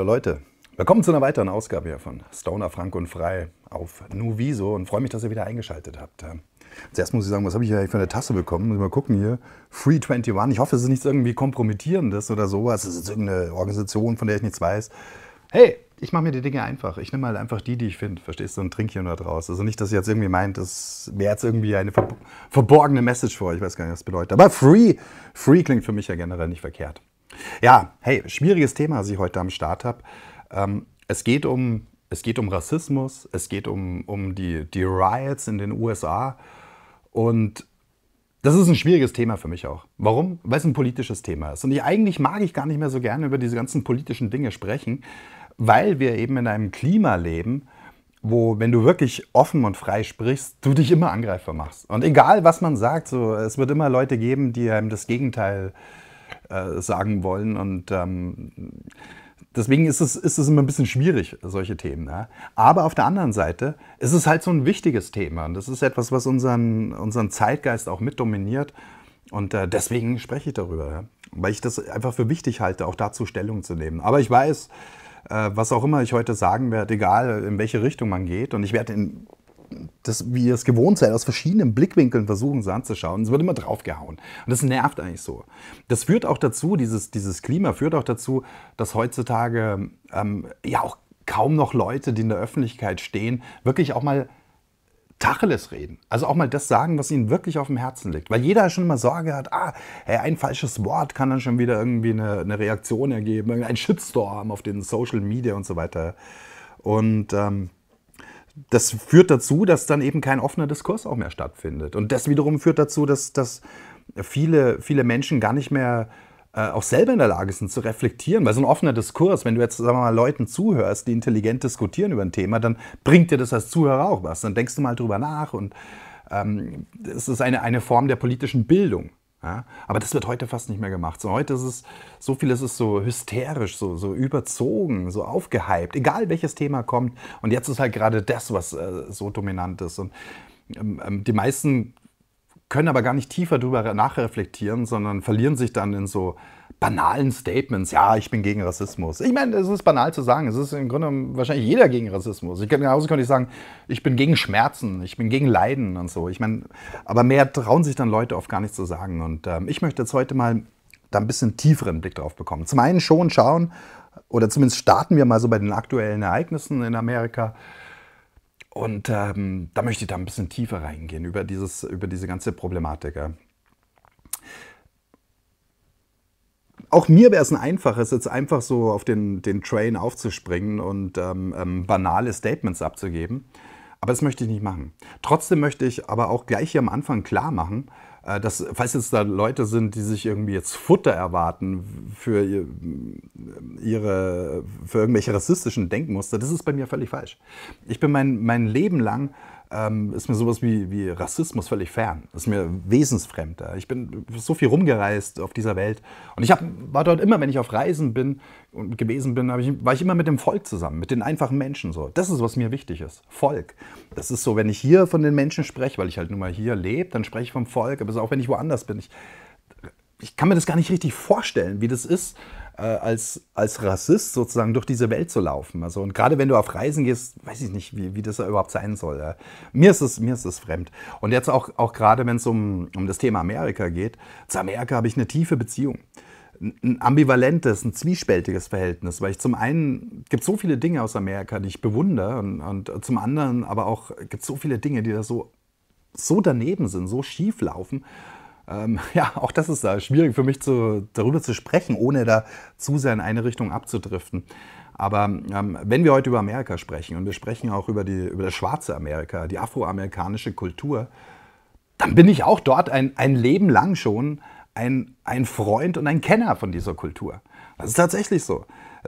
Hallo Leute, willkommen zu einer weiteren Ausgabe hier von Stoner Frank und Frei auf Nuviso und freue mich, dass ihr wieder eingeschaltet habt. Zuerst muss ich sagen, was habe ich hier eigentlich für eine Tasse bekommen? Muss ich mal gucken hier. Free 21. Ich hoffe, es ist nichts irgendwie Kompromittierendes oder sowas. Es ist irgendeine Organisation, von der ich nichts weiß. Hey, ich mache mir die Dinge einfach. Ich nehme halt einfach die ich finde. Verstehst du? Und trinke hier nur draus. Also nicht, dass ihr jetzt irgendwie meint, das wäre jetzt irgendwie eine verborgene Message vor euch. Ich weiß gar nicht, was das bedeutet. Aber Free klingt für mich ja generell nicht verkehrt. Ja, hey, schwieriges Thema, das ich heute am Start habe. Es geht um Rassismus, es geht um die Riots in den USA und das ist ein schwieriges Thema für mich auch. Warum? Weil es ein politisches Thema ist. Und eigentlich mag ich gar nicht mehr so gerne über diese ganzen politischen Dinge sprechen, weil wir eben in einem Klima leben, wo, wenn du wirklich offen und frei sprichst, du dich immer angreifbar machst. Und egal, was man sagt, so, es wird immer Leute geben, die einem das Gegenteil sagen wollen. Und deswegen ist es immer ein bisschen schwierig, solche Themen. Ja? Aber auf der anderen Seite ist es halt so ein wichtiges Thema. Und das ist etwas, was unseren Zeitgeist auch mit dominiert. Und deswegen spreche ich darüber. Ja? Weil ich das einfach für wichtig halte, auch dazu Stellung zu nehmen. Aber ich weiß, was auch immer ich heute sagen werde, egal in welche Richtung man geht. Und ich werde wie ihr es gewohnt seid, aus verschiedenen Blickwinkeln versuchen, es anzuschauen. Es wird immer draufgehauen. Und das nervt eigentlich so. Das führt auch dazu, dieses Klima führt auch dazu, dass heutzutage ja auch kaum noch Leute, die in der Öffentlichkeit stehen, wirklich auch mal Tacheles reden. Also auch mal das sagen, was ihnen wirklich auf dem Herzen liegt. Weil jeder schon immer Sorge hat, hey, ein falsches Wort kann dann schon wieder irgendwie eine Reaktion ergeben, ein Shitstorm auf den Social Media und so weiter. Und das führt dazu, dass dann eben kein offener Diskurs auch mehr stattfindet. Und das wiederum führt dazu, dass viele Menschen gar nicht mehr auch selber in der Lage sind zu reflektieren. Weil so ein offener Diskurs, wenn du jetzt, sagen wir mal, Leuten zuhörst, die intelligent diskutieren über ein Thema, dann bringt dir das als Zuhörer auch was. Dann denkst du mal drüber nach und es ist eine Form der politischen Bildung. Ja? Aber das wird heute fast nicht mehr gemacht. So, heute ist es so vieles ist so hysterisch, so überzogen, so aufgehypt, egal welches Thema kommt. Und jetzt ist halt gerade das, was so dominant ist. Und die meisten können aber gar nicht tiefer darüber nachreflektieren, sondern verlieren sich dann in so banalen Statements. Ja, ich bin gegen Rassismus. Ich meine, es ist banal zu sagen. Es ist im Grunde wahrscheinlich jeder gegen Rassismus. Genauso könnte ich sagen, ich bin gegen Schmerzen, ich bin gegen Leiden und so. Ich meine, aber mehr trauen sich dann Leute oft gar nicht zu sagen. Und ich möchte jetzt heute mal da ein bisschen tieferen Blick drauf bekommen. Zum einen schon schauen, oder zumindest starten wir mal so bei den aktuellen Ereignissen in Amerika. Und da möchte ich da ein bisschen tiefer reingehen über diese ganze Problematik. Ja. Auch mir wäre es ein einfaches, jetzt einfach so auf den Train aufzuspringen und banale Statements abzugeben. Aber das möchte ich nicht machen. Trotzdem möchte ich aber auch gleich hier am Anfang klar machen, dass, falls jetzt da Leute sind, die sich irgendwie jetzt Futter erwarten für irgendwelche rassistischen Denkmuster, das ist bei mir völlig falsch. Ich bin mein Leben lang, ist mir sowas wie Rassismus völlig fern. Das ist mir wesensfremd. Ich bin so viel rumgereist auf dieser Welt. Und war dort immer, wenn ich auf Reisen gewesen bin, war ich immer mit dem Volk zusammen, mit den einfachen Menschen. So. Das ist, was mir wichtig ist. Volk. Das ist so, wenn ich hier von den Menschen spreche, weil ich halt nun mal hier lebe, dann spreche ich vom Volk. Aber es ist auch, wenn ich woanders bin. Ich kann mir das gar nicht richtig vorstellen, wie das ist, als Rassist sozusagen durch diese Welt zu laufen. Also, und gerade wenn du auf Reisen gehst, weiß ich nicht, wie das überhaupt sein soll. Ja. Mir ist es fremd. Und jetzt auch gerade, wenn es um das Thema Amerika geht, zu Amerika habe ich eine tiefe Beziehung. Ein ambivalentes, ein zwiespältiges Verhältnis, weil zum einen gibt es so viele Dinge aus Amerika, die ich bewundere und zum anderen aber auch gibt es so viele Dinge, die da so daneben sind, so schief laufen. Ja, auch das ist da schwierig für mich darüber zu sprechen, ohne da zu sehr in eine Richtung abzudriften. Aber wenn wir heute über Amerika sprechen und wir sprechen auch über das schwarze Amerika, die afroamerikanische Kultur, dann bin ich auch dort ein Leben lang schon ein Freund und ein Kenner von dieser Kultur. Das ist tatsächlich so.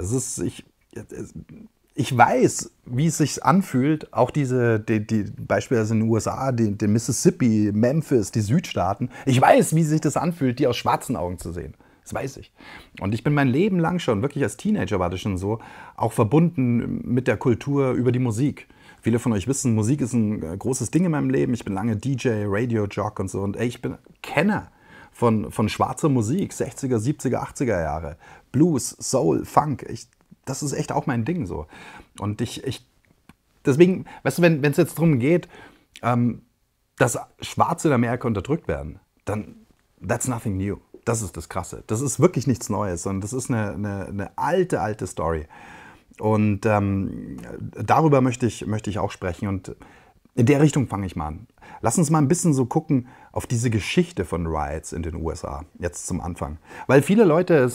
Ich weiß, wie es sich anfühlt, auch die beispielsweise in den USA, den Mississippi, Memphis, die Südstaaten. Ich weiß, wie sich das anfühlt, die aus schwarzen Augen zu sehen. Das weiß ich. Und ich bin mein Leben lang schon, wirklich als Teenager war das schon so, auch verbunden mit der Kultur über die Musik. Viele von euch wissen, Musik ist ein großes Ding in meinem Leben. Ich bin lange DJ, Radio-Jock und so. Und ich bin Kenner von schwarzer Musik, 60er, 70er, 80er Jahre. Blues, Soul, Funk. das ist echt auch mein Ding so. Und deswegen, weißt du, wenn es jetzt darum geht, dass Schwarze in Amerika unterdrückt werden, dann that's nothing new. Das ist das Krasse. Das ist wirklich nichts Neues, sondern das ist eine alte Story. Und darüber möchte ich auch sprechen. Und in der Richtung fange ich mal an. Lass uns mal ein bisschen so gucken auf diese Geschichte von Riots in den USA, jetzt zum Anfang. Weil viele Leute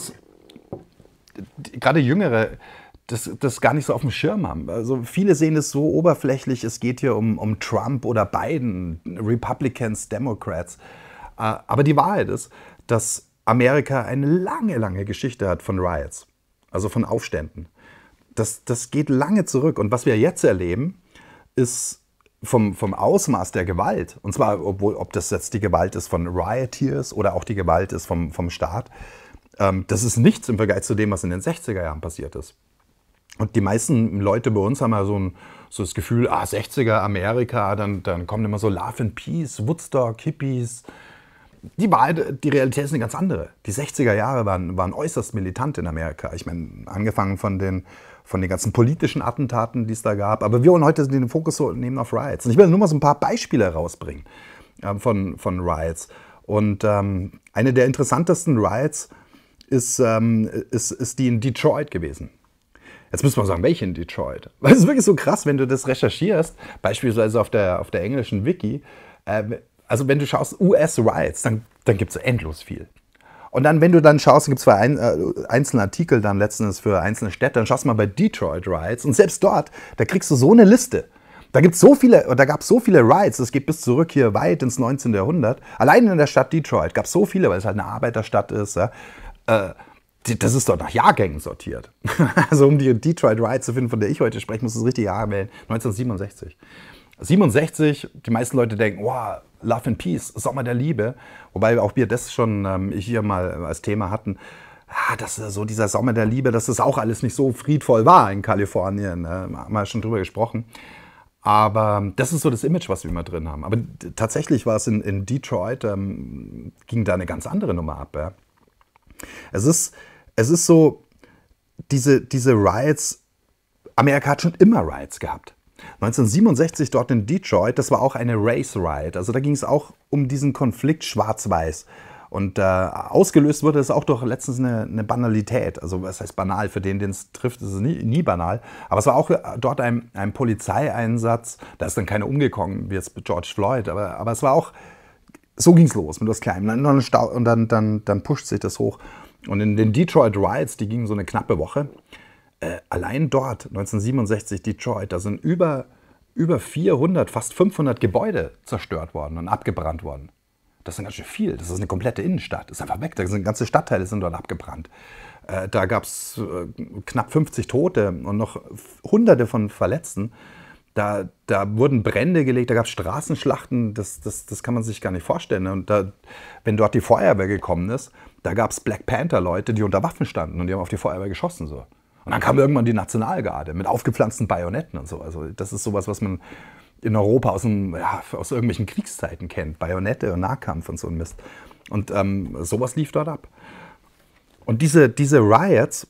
gerade Jüngere, das gar nicht so auf dem Schirm haben. Also viele sehen es so oberflächlich, es geht hier um Trump oder Biden, Republicans, Democrats. Aber die Wahrheit ist, dass Amerika eine lange Geschichte hat von Riots, also von Aufständen. Das geht lange zurück. Und was wir jetzt erleben, ist vom Ausmaß der Gewalt, und zwar, ob das jetzt die Gewalt ist von Rioteers oder auch die Gewalt ist vom Staat, das ist nichts im Vergleich zu dem, was in den 60er Jahren passiert ist. Und die meisten Leute bei uns haben ja so das Gefühl, 60er Amerika, dann kommt immer so Love and Peace, Woodstock, Hippies. Die Realität ist eine ganz andere. Die 60er Jahre waren äußerst militant in Amerika. Ich meine, angefangen von den ganzen politischen Attentaten, die es da gab. Aber wir wollen heute den Fokus so nehmen auf Riots. Und ich will nur mal so ein paar Beispiele herausbringen von Riots. Und eine der interessantesten Riots ist die in Detroit gewesen. Jetzt müssen wir sagen, welche in Detroit? Weil es ist wirklich so krass, wenn du das recherchierst, beispielsweise auf der englischen Wiki. Also wenn du schaust US-Riots, dann gibt es endlos viel. Und dann, wenn du dann schaust, gibt es zwar einzelne Artikel dann letztens für einzelne Städte, dann schaust du mal bei Detroit Riots und selbst dort, da kriegst du so eine Liste. Da gab es so viele Riots, das geht bis zurück hier weit ins 19. Jahrhundert. Allein in der Stadt Detroit gab es so viele, weil es halt eine Arbeiterstadt ist. Ja, das ist dort nach Jahrgängen sortiert. Also um die Detroit Riots zu finden, von der ich heute spreche, muss das richtige Jahr wählen. 1967. 67, die meisten Leute denken, wow, Love and Peace, Sommer der Liebe. Wobei auch wir das schon hier mal als Thema hatten. Dass so dieser Sommer der Liebe, dass das auch alles nicht so friedvoll war in Kalifornien. Haben wir schon drüber gesprochen. Aber das ist so das Image, was wir immer drin haben. Aber tatsächlich war es in Detroit, ging da eine ganz andere Nummer ab. Ja. Es ist so, diese Riots, Amerika hat schon immer Riots gehabt. 1967 dort in Detroit, das war auch eine Race Riot. Also da ging es auch um diesen Konflikt Schwarz-Weiß. Und ausgelöst wurde es auch durch letztens eine Banalität. Also was heißt banal? Für den es trifft, ist es nie banal. Aber es war auch dort ein Polizeieinsatz. Da ist dann keiner umgekommen, wie jetzt mit George Floyd. Aber es war auch, so ging es los mit was Kleinem. Und dann pusht sich das hoch. Und in den Detroit Riots, die gingen so eine knappe Woche, allein dort, 1967 Detroit, da sind über 400, fast 500 Gebäude zerstört worden und abgebrannt worden. Das ist ganz schön viel. Das ist eine komplette Innenstadt. Das ist einfach weg. Da sind ganze Stadtteile sind dort abgebrannt. Da gab es knapp 50 Tote und noch Hunderte von Verletzten. Da wurden Brände gelegt, da gab es Straßenschlachten. Das kann man sich gar nicht vorstellen. Und wenn dort die Feuerwehr gekommen ist, da gab es Black Panther-Leute, die unter Waffen standen und die haben auf die Feuerwehr geschossen. So. Und dann kam irgendwann die Nationalgarde mit aufgepflanzten Bajonetten und so. Also das ist sowas, was man in Europa aus irgendwelchen Kriegszeiten kennt. Bajonette und Nahkampf und so ein Mist. Und sowas lief dort ab. Und diese Riots,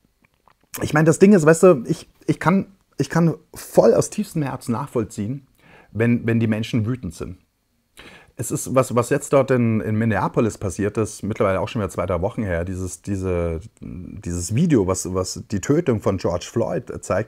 ich meine, das Ding ist, weißt du, ich kann voll aus tiefstem Herzen nachvollziehen, wenn die Menschen wütend sind. Es ist, was jetzt dort in Minneapolis passiert ist, mittlerweile auch schon wieder 2 Wochen her, dieses Video, was die Tötung von George Floyd zeigt,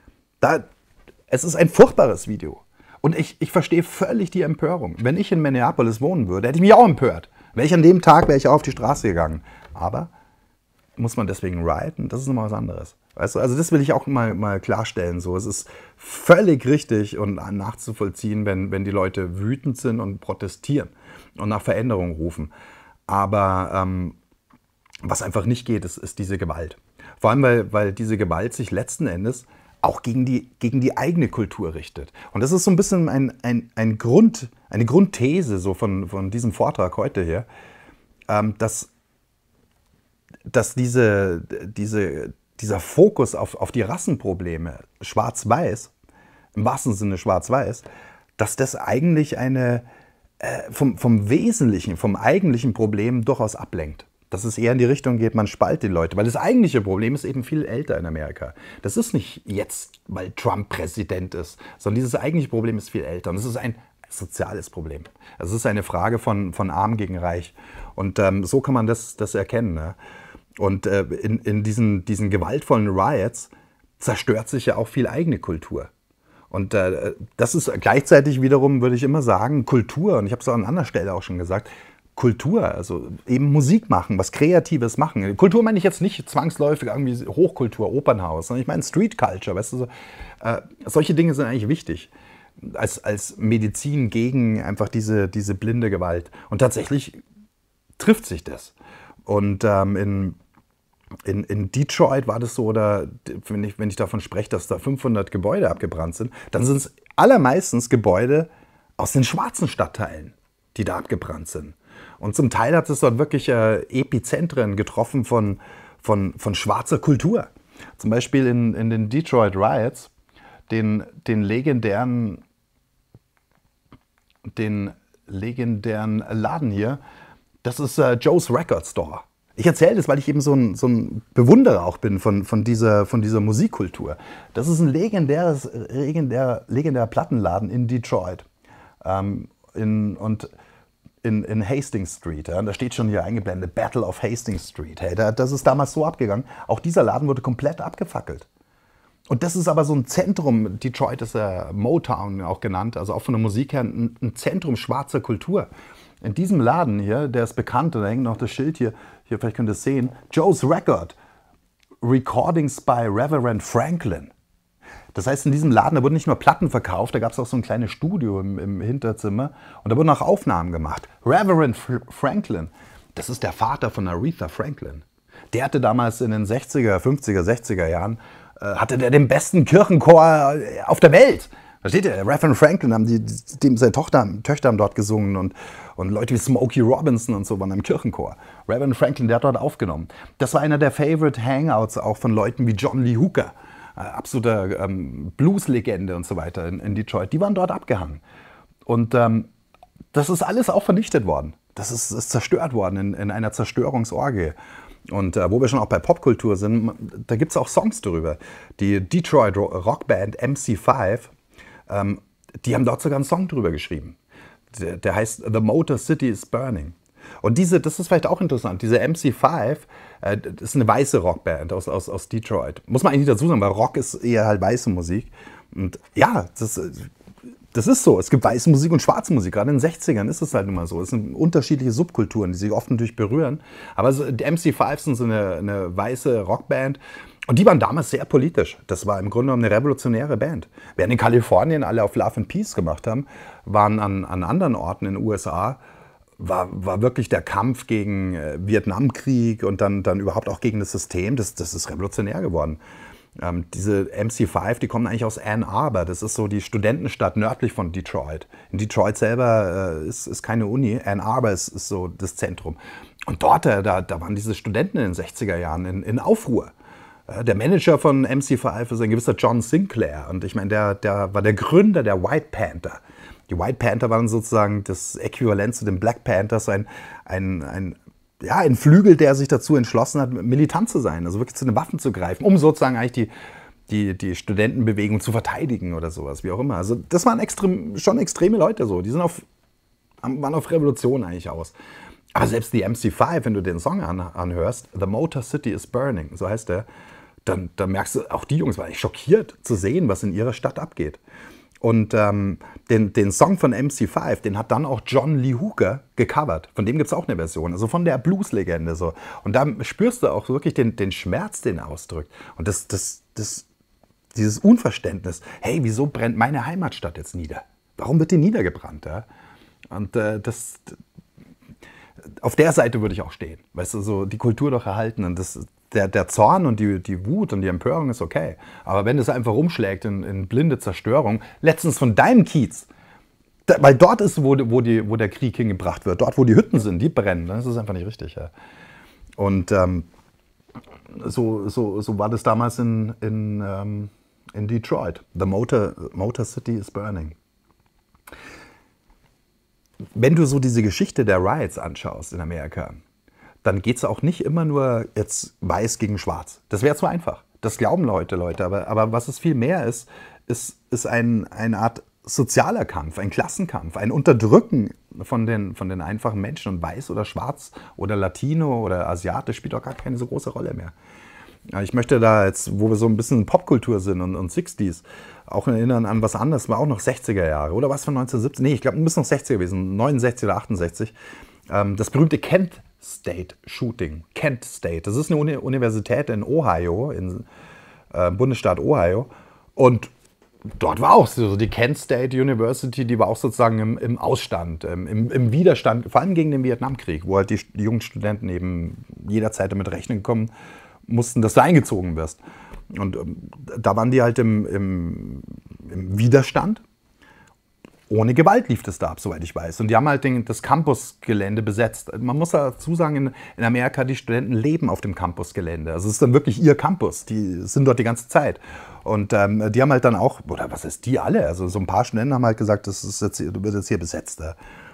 es ist ein furchtbares Video. Und ich verstehe völlig die Empörung. Wenn ich in Minneapolis wohnen würde, hätte ich mich auch empört. An dem Tag wäre ich auch auf die Straße gegangen. Aber muss man deswegen rioten? Das ist nochmal was anderes. Weißt du? Also das will ich auch mal klarstellen. So. Es ist völlig richtig und nachzuvollziehen, wenn die Leute wütend sind und protestieren und nach Veränderung rufen. Aber was einfach nicht geht, ist diese Gewalt. Vor allem, weil diese Gewalt sich letzten Endes auch gegen die eigene Kultur richtet. Und das ist so ein bisschen eine Grundthese so von diesem Vortrag heute hier, dass dieser Fokus auf die Rassenprobleme, schwarz-weiß, im wahrsten Sinne schwarz-weiß, dass das eigentlich vom Wesentlichen, vom eigentlichen Problem durchaus ablenkt. dass es eher in die Richtung geht, man spaltet die Leute. Weil das eigentliche Problem ist eben viel älter in Amerika. Das ist nicht jetzt, weil Trump Präsident ist, sondern dieses eigentliche Problem ist viel älter. Und es ist ein soziales Problem. Es ist eine Frage von Arm gegen Reich. Und so kann man das erkennen. Ne? Und in diesen gewaltvollen Riots zerstört sich ja auch viel eigene Kultur. Und das ist gleichzeitig wiederum, würde ich immer sagen, Kultur. Und ich habe es auch an anderer Stelle auch schon gesagt, Kultur, also eben Musik machen, was Kreatives machen. Kultur meine ich jetzt nicht zwangsläufig irgendwie Hochkultur, Opernhaus, sondern ich meine Street Culture, weißt du, so, solche Dinge sind eigentlich wichtig als Medizin gegen einfach diese blinde Gewalt. Und tatsächlich trifft sich das. Und in Detroit war das so, oder wenn ich davon spreche, dass da 500 Gebäude abgebrannt sind, dann sind es allermeistens Gebäude aus den schwarzen Stadtteilen, die da abgebrannt sind. Und zum Teil hat es dort wirklich Epizentren getroffen von schwarzer Kultur. Zum Beispiel in den Detroit Riots, den legendären Laden hier, das ist Joe's Record Store. Ich erzähle das, weil ich eben so ein Bewunderer auch bin von dieser Musikkultur. Das ist ein legendärer Plattenladen in Detroit. In Hastings Street. Ja, da steht schon hier eingeblendet, Battle of Hastings Street. Hey, das ist damals so abgegangen. Auch dieser Laden wurde komplett abgefackelt. Und das ist aber so ein Zentrum, Detroit ist ja Motown auch genannt, also auch von der Musik her ein Zentrum schwarzer Kultur. In diesem Laden hier, der ist bekannt, und da hängt noch das Schild hier vielleicht könnt ihr es sehen, Joe's Record, Recordings by Reverend Franklin. Das heißt, in diesem Laden, da wurden nicht nur Platten verkauft, da gab es auch so ein kleines Studio im Hinterzimmer und da wurden auch Aufnahmen gemacht. Reverend Franklin, das ist der Vater von Aretha Franklin. Der hatte damals in den 60er, 50er, 60er Jahren, hatte der den besten Kirchenchor auf der Welt. Versteht ihr? Reverend Franklin, seine Töchter haben dort gesungen und Leute wie Smokey Robinson und so waren im Kirchenchor. Reverend Franklin, der hat dort aufgenommen. Das war einer der Favorite Hangouts auch von Leuten wie John Lee Hooker, absoluter Blues-Legende und so weiter in Detroit. Die waren dort abgehangen. Und das ist alles auch vernichtet worden. Das ist zerstört worden in einer Zerstörungsorgie. Und wo wir schon auch bei Popkultur sind, da gibt es auch Songs darüber. Die Detroit Rockband MC5, die haben dort sogar einen Song drüber geschrieben. Der heißt The Motor City is Burning. Und das ist vielleicht auch interessant, diese MC5, das ist eine weiße Rockband aus Detroit. Muss man eigentlich dazu sagen, weil Rock ist eher halt weiße Musik. Und ja, das ist so. Es gibt weiße Musik und schwarze Musik. Gerade in den 60ern ist es halt nun mal so. Es sind unterschiedliche Subkulturen, die sich oft natürlich berühren. Aber die MC5 sind so eine weiße Rockband. Und die waren damals sehr politisch. Das war im Grunde genommen eine revolutionäre Band. Während in Kalifornien alle auf Love and Peace gemacht haben, waren an anderen Orten in den USA war wirklich der Kampf gegen Vietnamkrieg und dann überhaupt auch gegen das System. Das ist revolutionär geworden. Diese MC5, die kommen eigentlich aus Ann Arbor. Das ist so die Studentenstadt nördlich von Detroit. In Detroit selber ist keine Uni. Ann Arbor ist so das Zentrum. Und dort, da waren diese Studenten in den 60er Jahren in Aufruhr. Der Manager von MC5 ist ein gewisser John Sinclair. Und ich meine, der war der Gründer der White Panther. Die White Panther waren sozusagen das Äquivalent zu den Black Panthers, ein Flügel, der sich dazu entschlossen hat, militant zu sein, also wirklich zu den Waffen zu greifen, um sozusagen eigentlich die Studentenbewegung zu verteidigen oder sowas, wie auch immer. Also das waren schon extreme Leute so, die waren auf Revolution eigentlich aus. Aber selbst die MC5, wenn du den Song anhörst, The Motor City is Burning, so heißt der, dann merkst du, auch die Jungs waren echt schockiert zu sehen, was in ihrer Stadt abgeht. Und den Song von MC5, den hat dann auch John Lee Hooker gecovert. Von dem gibt es auch eine Version, also von der Blues-Legende. So. Und da spürst du auch wirklich den Schmerz, den er ausdrückt. Und dieses Unverständnis, hey, wieso brennt meine Heimatstadt jetzt nieder? Warum wird die niedergebrannt? Ja? Und auf der Seite würde ich auch stehen. Weißt du, so die Kultur doch erhalten. Und der Zorn und die Wut und die Empörung ist okay. Aber wenn es einfach umschlägt in blinde Zerstörung, letztens von deinem Kiez, weil dort ist, wo der Krieg hingebracht wird, dort, wo die Hütten sind, die brennen, das ist einfach nicht richtig. Ja. Und so war das damals in Detroit. The Motor City is Burning. Wenn du so diese Geschichte der Riots anschaust in Amerika, dann geht es auch nicht immer nur jetzt weiß gegen schwarz. Das wäre zu einfach. Das glauben Leute. Aber was es viel mehr ist eine Art sozialer Kampf, ein Klassenkampf, ein Unterdrücken von den einfachen Menschen. Und weiß oder schwarz oder Latino oder Asiatisch spielt auch gar keine so große Rolle mehr. Ich möchte da jetzt, wo wir so ein bisschen in Popkultur sind und 60s, auch erinnern an was anderes, war auch noch 60er Jahre oder was von 1970, nee, ich glaube, müssen noch 60er gewesen, 69 oder 68, das berühmte Kent State Shooting. Kent State, das ist eine Universität in Ohio, im Bundesstaat Ohio, und dort war auch so die Kent State University, die war auch sozusagen im Ausstand, im Widerstand, vor allem gegen den Vietnamkrieg, wo halt die jungen Studenten eben jederzeit damit rechnen kommen mussten, dass du eingezogen wirst. Und da waren die halt im Widerstand. Ohne Gewalt lief das da ab, soweit ich weiß. Und die haben halt das Campusgelände besetzt. Man muss dazu sagen, in Amerika, die Studenten leben auf dem Campusgelände. Also es ist dann wirklich ihr Campus. Die sind dort die ganze Zeit. Und die haben halt dann auch, oder was ist die alle? Also so ein paar Studenten haben halt gesagt, wird jetzt hier besetzt.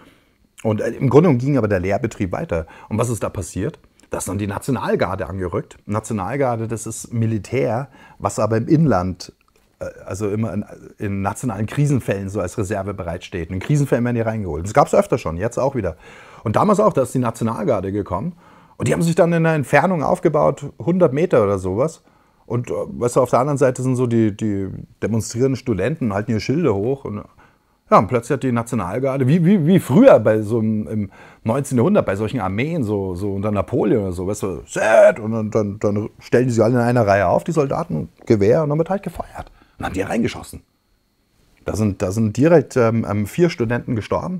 Und im Grunde ging aber der Lehrbetrieb weiter. Und was ist da passiert? Da ist dann die Nationalgarde angerückt. Nationalgarde, das ist Militär, was aber im Inland, also immer in nationalen Krisenfällen so als Reserve bereitsteht. In Krisenfällen werden die reingeholt. Das gab es öfter schon, jetzt auch wieder. Und damals auch, da ist die Nationalgarde gekommen. Und die haben sich dann in einer Entfernung aufgebaut, 100 Meter oder sowas. Und weißt du, auf der anderen Seite sind so die demonstrierenden Studenten, halten ihre Schilde hoch. Und ja, und plötzlich hat die Nationalgarde, wie früher bei so im 19. Jahrhundert, bei solchen Armeen, so unter Napoleon oder so, weißt du, set, und dann stellen die sich alle in einer Reihe auf, die Soldaten, Gewehr, und dann wird halt gefeuert. Und dann haben die reingeschossen. Da sind direkt 4 Studenten gestorben,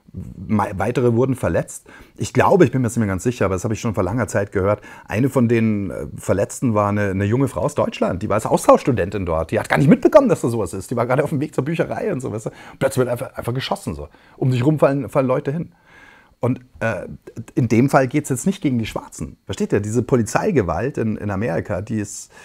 weitere wurden verletzt. Ich glaube, ich bin mir jetzt nicht mehr ganz sicher, aber das habe ich schon vor langer Zeit gehört, eine von den Verletzten war eine junge Frau aus Deutschland, die war als Austauschstudentin dort. Die hat gar nicht mitbekommen, dass da sowas ist. Die war gerade auf dem Weg zur Bücherei und so. Weißt du? Und plötzlich wird einfach geschossen. So. Um sich rum fallen Leute hin. Und in dem Fall geht es jetzt nicht gegen die Schwarzen. Versteht ihr? Diese Polizeigewalt in Amerika, die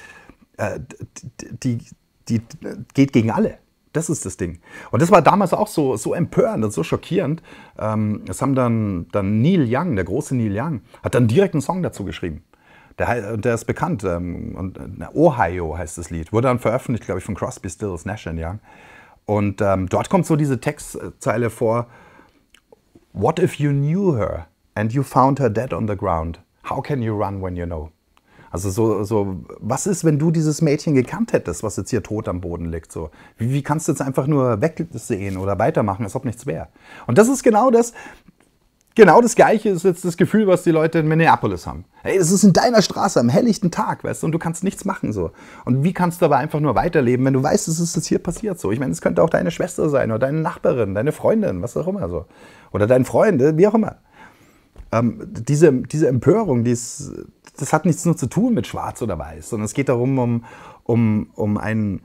geht gegen alle. Das ist das Ding. Und das war damals auch so empörend und so schockierend. Das haben dann Neil Young, der große Neil Young, hat dann direkt einen Song dazu geschrieben. Der ist bekannt. Und Ohio heißt das Lied. Wurde dann veröffentlicht, glaube ich, von Crosby, Stills, Nash & Young. Und dort kommt so diese Textzeile vor. What if you knew her and you found her dead on the ground? How can you run when you know? Also was ist, wenn du dieses Mädchen gekannt hättest, was jetzt hier tot am Boden liegt? So? Wie kannst du jetzt einfach nur wegsehen oder weitermachen, als ob nichts wäre? Und das ist genau das Gleiche ist jetzt das Gefühl, was die Leute in Minneapolis haben. Hey, das ist in deiner Straße am helllichten Tag, weißt du, und du kannst nichts machen. So. Und wie kannst du aber einfach nur weiterleben, wenn du weißt, es ist jetzt hier passiert? So. Ich meine, es könnte auch deine Schwester sein oder deine Nachbarin, deine Freundin, was auch immer. So. Oder dein Freund, wie auch immer. Diese Empörung, das hat nichts nur zu tun mit Schwarz oder Weiß, sondern es geht darum, um einen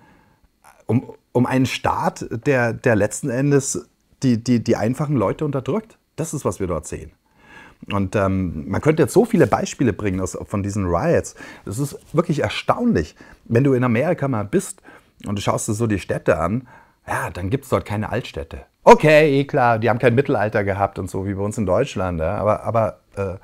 Staat, der letzten Endes die einfachen Leute unterdrückt. Das ist, was wir dort sehen. Und man könnte jetzt so viele Beispiele bringen von diesen Riots. Das ist wirklich erstaunlich. Wenn du in Amerika mal bist und du schaust dir so die Städte an, ja, dann gibt es dort keine Altstädte. Okay, klar, die haben kein Mittelalter gehabt und so wie bei uns in Deutschland. Ja, aber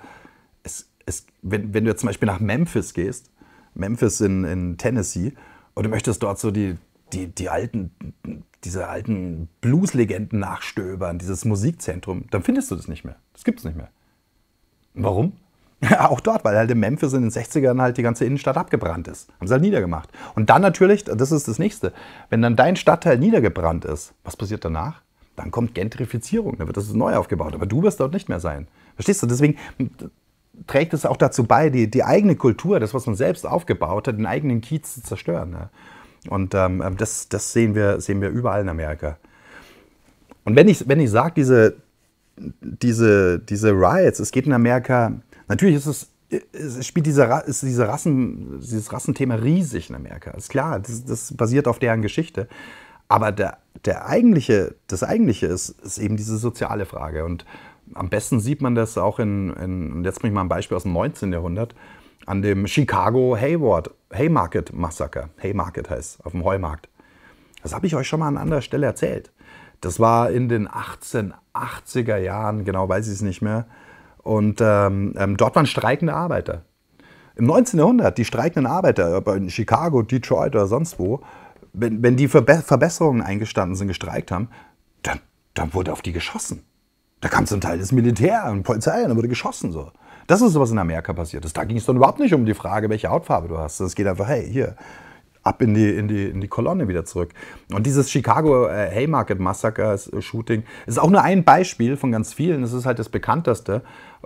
wenn du jetzt zum Beispiel nach Memphis gehst, Memphis in Tennessee, und du möchtest dort so diese alten Blues-Legenden nachstöbern, dieses Musikzentrum, dann findest du das nicht mehr. Das gibt es nicht mehr. Warum? Ja, auch dort, weil halt in Memphis in den 60ern halt die ganze Innenstadt abgebrannt ist. Haben sie halt niedergemacht. Und dann natürlich, das ist das Nächste, wenn dann dein Stadtteil niedergebrannt ist, was passiert danach? Dann kommt Gentrifizierung, dann wird das neu aufgebaut, aber du wirst dort nicht mehr sein. Verstehst du? Deswegen trägt es auch dazu bei, die eigene Kultur, das, was man selbst aufgebaut hat, den eigenen Kiez zu zerstören. Ne? Und das sehen wir überall in Amerika. Und wenn ich sage, diese Riots, es geht in Amerika, natürlich spielt dieses Rassenthema riesig in Amerika. Ist klar, das basiert auf deren Geschichte. Aber das Eigentliche ist eben diese soziale Frage. Und am besten sieht man das auch und jetzt bringe ich mal ein Beispiel aus dem 19. Jahrhundert, an dem Chicago Haymarket Massaker. Haymarket heißt, auf dem Heumarkt. Das habe ich euch schon mal an anderer Stelle erzählt. Das war in den 1880er Jahren, genau weiß ich es nicht mehr. Und dort waren streikende Arbeiter. Im 19. Jahrhundert, die streikenden Arbeiter, ob in Chicago, Detroit oder sonst wo, wenn die für Verbesserungen eingestanden sind, gestreikt haben, dann wurde auf die geschossen. Da kam zum Teil das Militär und Polizei und dann wurde geschossen. So. Das ist so, was in Amerika passiert ist. Da ging es dann überhaupt nicht um die Frage, welche Hautfarbe du hast. Es geht einfach, hey, hier, ab in die Kolonne wieder zurück. Und dieses Chicago Haymarket Massacre Shooting ist auch nur ein Beispiel von ganz vielen. Das ist halt das bekannteste.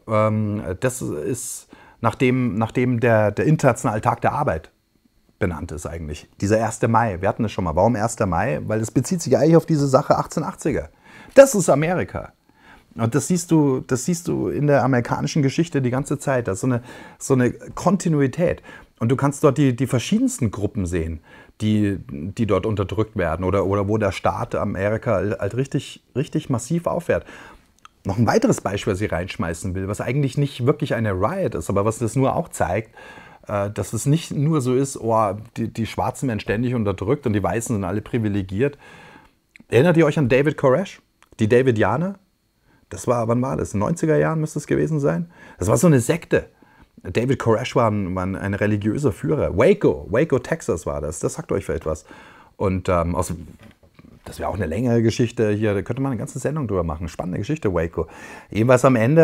Das ist, nachdem der Internationale Tag der Arbeit benannt ist eigentlich. Dieser 1. Mai. Wir hatten das schon mal. Warum 1. Mai? Weil es bezieht sich eigentlich auf diese Sache 1880er. Das ist Amerika. Und das siehst du in der amerikanischen Geschichte die ganze Zeit. Das ist so eine Kontinuität. Und du kannst dort die verschiedensten Gruppen sehen, die dort unterdrückt werden oder wo der Staat Amerika halt richtig massiv aufwehrt. Noch ein weiteres Beispiel, was ich reinschmeißen will, was eigentlich nicht wirklich eine Riot ist, aber was das nur auch zeigt, dass es nicht nur so ist, oh, die Schwarzen werden ständig unterdrückt und die Weißen sind alle privilegiert. Erinnert ihr euch an David Koresh? Die Davidianer? Wann war das? In den 90er Jahren müsste es gewesen sein. Das war so eine Sekte. David Koresh war ein religiöser Führer. Waco, Texas war das. Das sagt euch vielleicht was. Und das wäre auch eine längere Geschichte hier. Da könnte man eine ganze Sendung drüber machen. Spannende Geschichte, Waco. Jedenfalls am Ende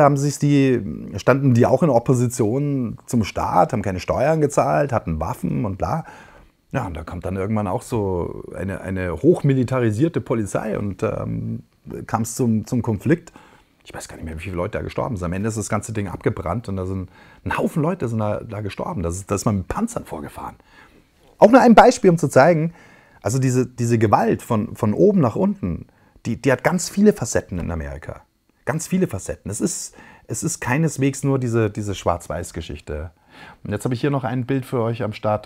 standen die auch in Opposition zum Staat, haben keine Steuern gezahlt, hatten Waffen und bla. Ja, und da kommt dann irgendwann auch so eine hochmilitarisierte Polizei und kam es zum Konflikt. Ich weiß gar nicht mehr, wie viele Leute da gestorben sind. Am Ende ist das ganze Ding abgebrannt und da sind ein Haufen Leute sind da gestorben. Da ist man mit Panzern vorgefahren. Auch nur ein Beispiel, um zu zeigen, also diese Gewalt von oben nach unten, die hat ganz viele Facetten in Amerika. Ganz viele Facetten. Es ist keineswegs nur diese Schwarz-Weiß-Geschichte. Und jetzt habe ich hier noch ein Bild für euch am Start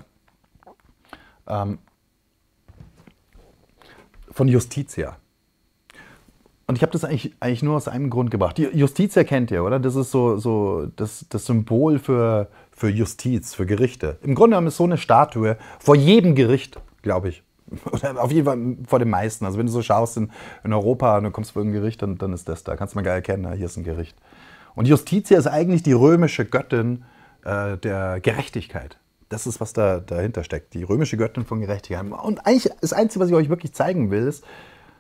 von Justitia. Und ich habe das eigentlich nur aus einem Grund gebracht. Justitia kennt ihr, oder? Das ist so das Symbol für Justiz, für Gerichte. Im Grunde genommen ist so eine Statue vor jedem Gericht, glaube ich. Oder auf jeden Fall vor den meisten. Also wenn du so schaust in Europa und du kommst vor ein Gericht, dann ist das da. Kannst du mal geil erkennen, na, hier ist ein Gericht. Und Justitia ist eigentlich die römische Göttin der Gerechtigkeit. Das ist, was dahinter steckt. Die römische Göttin von Gerechtigkeit. Und eigentlich das Einzige, was ich euch wirklich zeigen will, ist,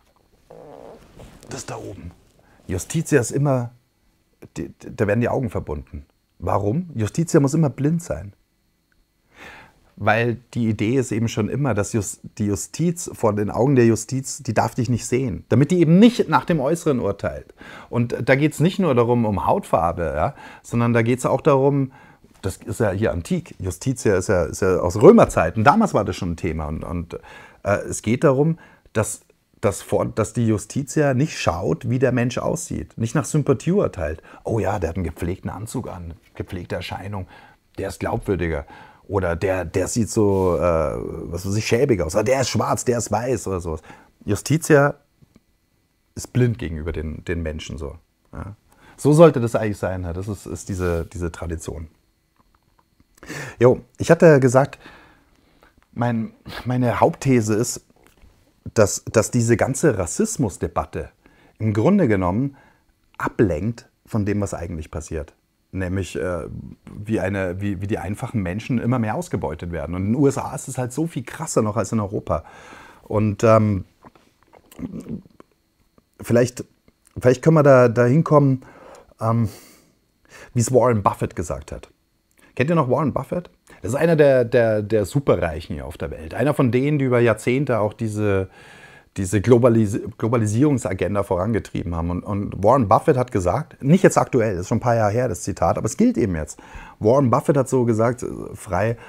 das da oben. Justitia ist immer, da werden die Augen verbunden. Warum? Justitia muss immer blind sein. Weil die Idee ist eben schon immer, dass die Justiz, vor den Augen der Justiz, die darf dich nicht sehen. Damit die eben nicht nach dem Äußeren urteilt. Und da geht es nicht nur darum, um Hautfarbe, ja, sondern da geht es auch darum, das ist ja hier antik, Justitia ist ja aus Römerzeiten, damals war das schon ein Thema. Und es geht darum, dass die Justitia nicht schaut, wie der Mensch aussieht, nicht nach Sympathie urteilt. Oh ja, der hat einen gepflegten Anzug an, gepflegte Erscheinung, der ist glaubwürdiger. Oder der sieht so, was weiß ich, schäbig aus. Oder der ist schwarz, der ist weiß oder sowas. Justitia ist blind gegenüber den Menschen. So, ja. So sollte das eigentlich sein. Ja. Das ist diese Tradition. Jo, ich hatte gesagt, meine Hauptthese ist, dass diese ganze Rassismusdebatte im Grunde genommen ablenkt von dem, was eigentlich passiert. Nämlich wie die einfachen Menschen immer mehr ausgebeutet werden. Und in den USA ist es halt so viel krasser noch als in Europa. Und vielleicht können wir da hinkommen, wie es Warren Buffett gesagt hat. Kennt ihr noch Warren Buffett? Das ist einer der Superreichen hier auf der Welt. Einer von denen, die über Jahrzehnte auch diese Globalisierungsagenda vorangetrieben haben. Und Warren Buffett hat gesagt, nicht jetzt aktuell, das ist schon ein paar Jahre her, das Zitat, aber es gilt eben jetzt. Warren Buffett hat so gesagt, frei,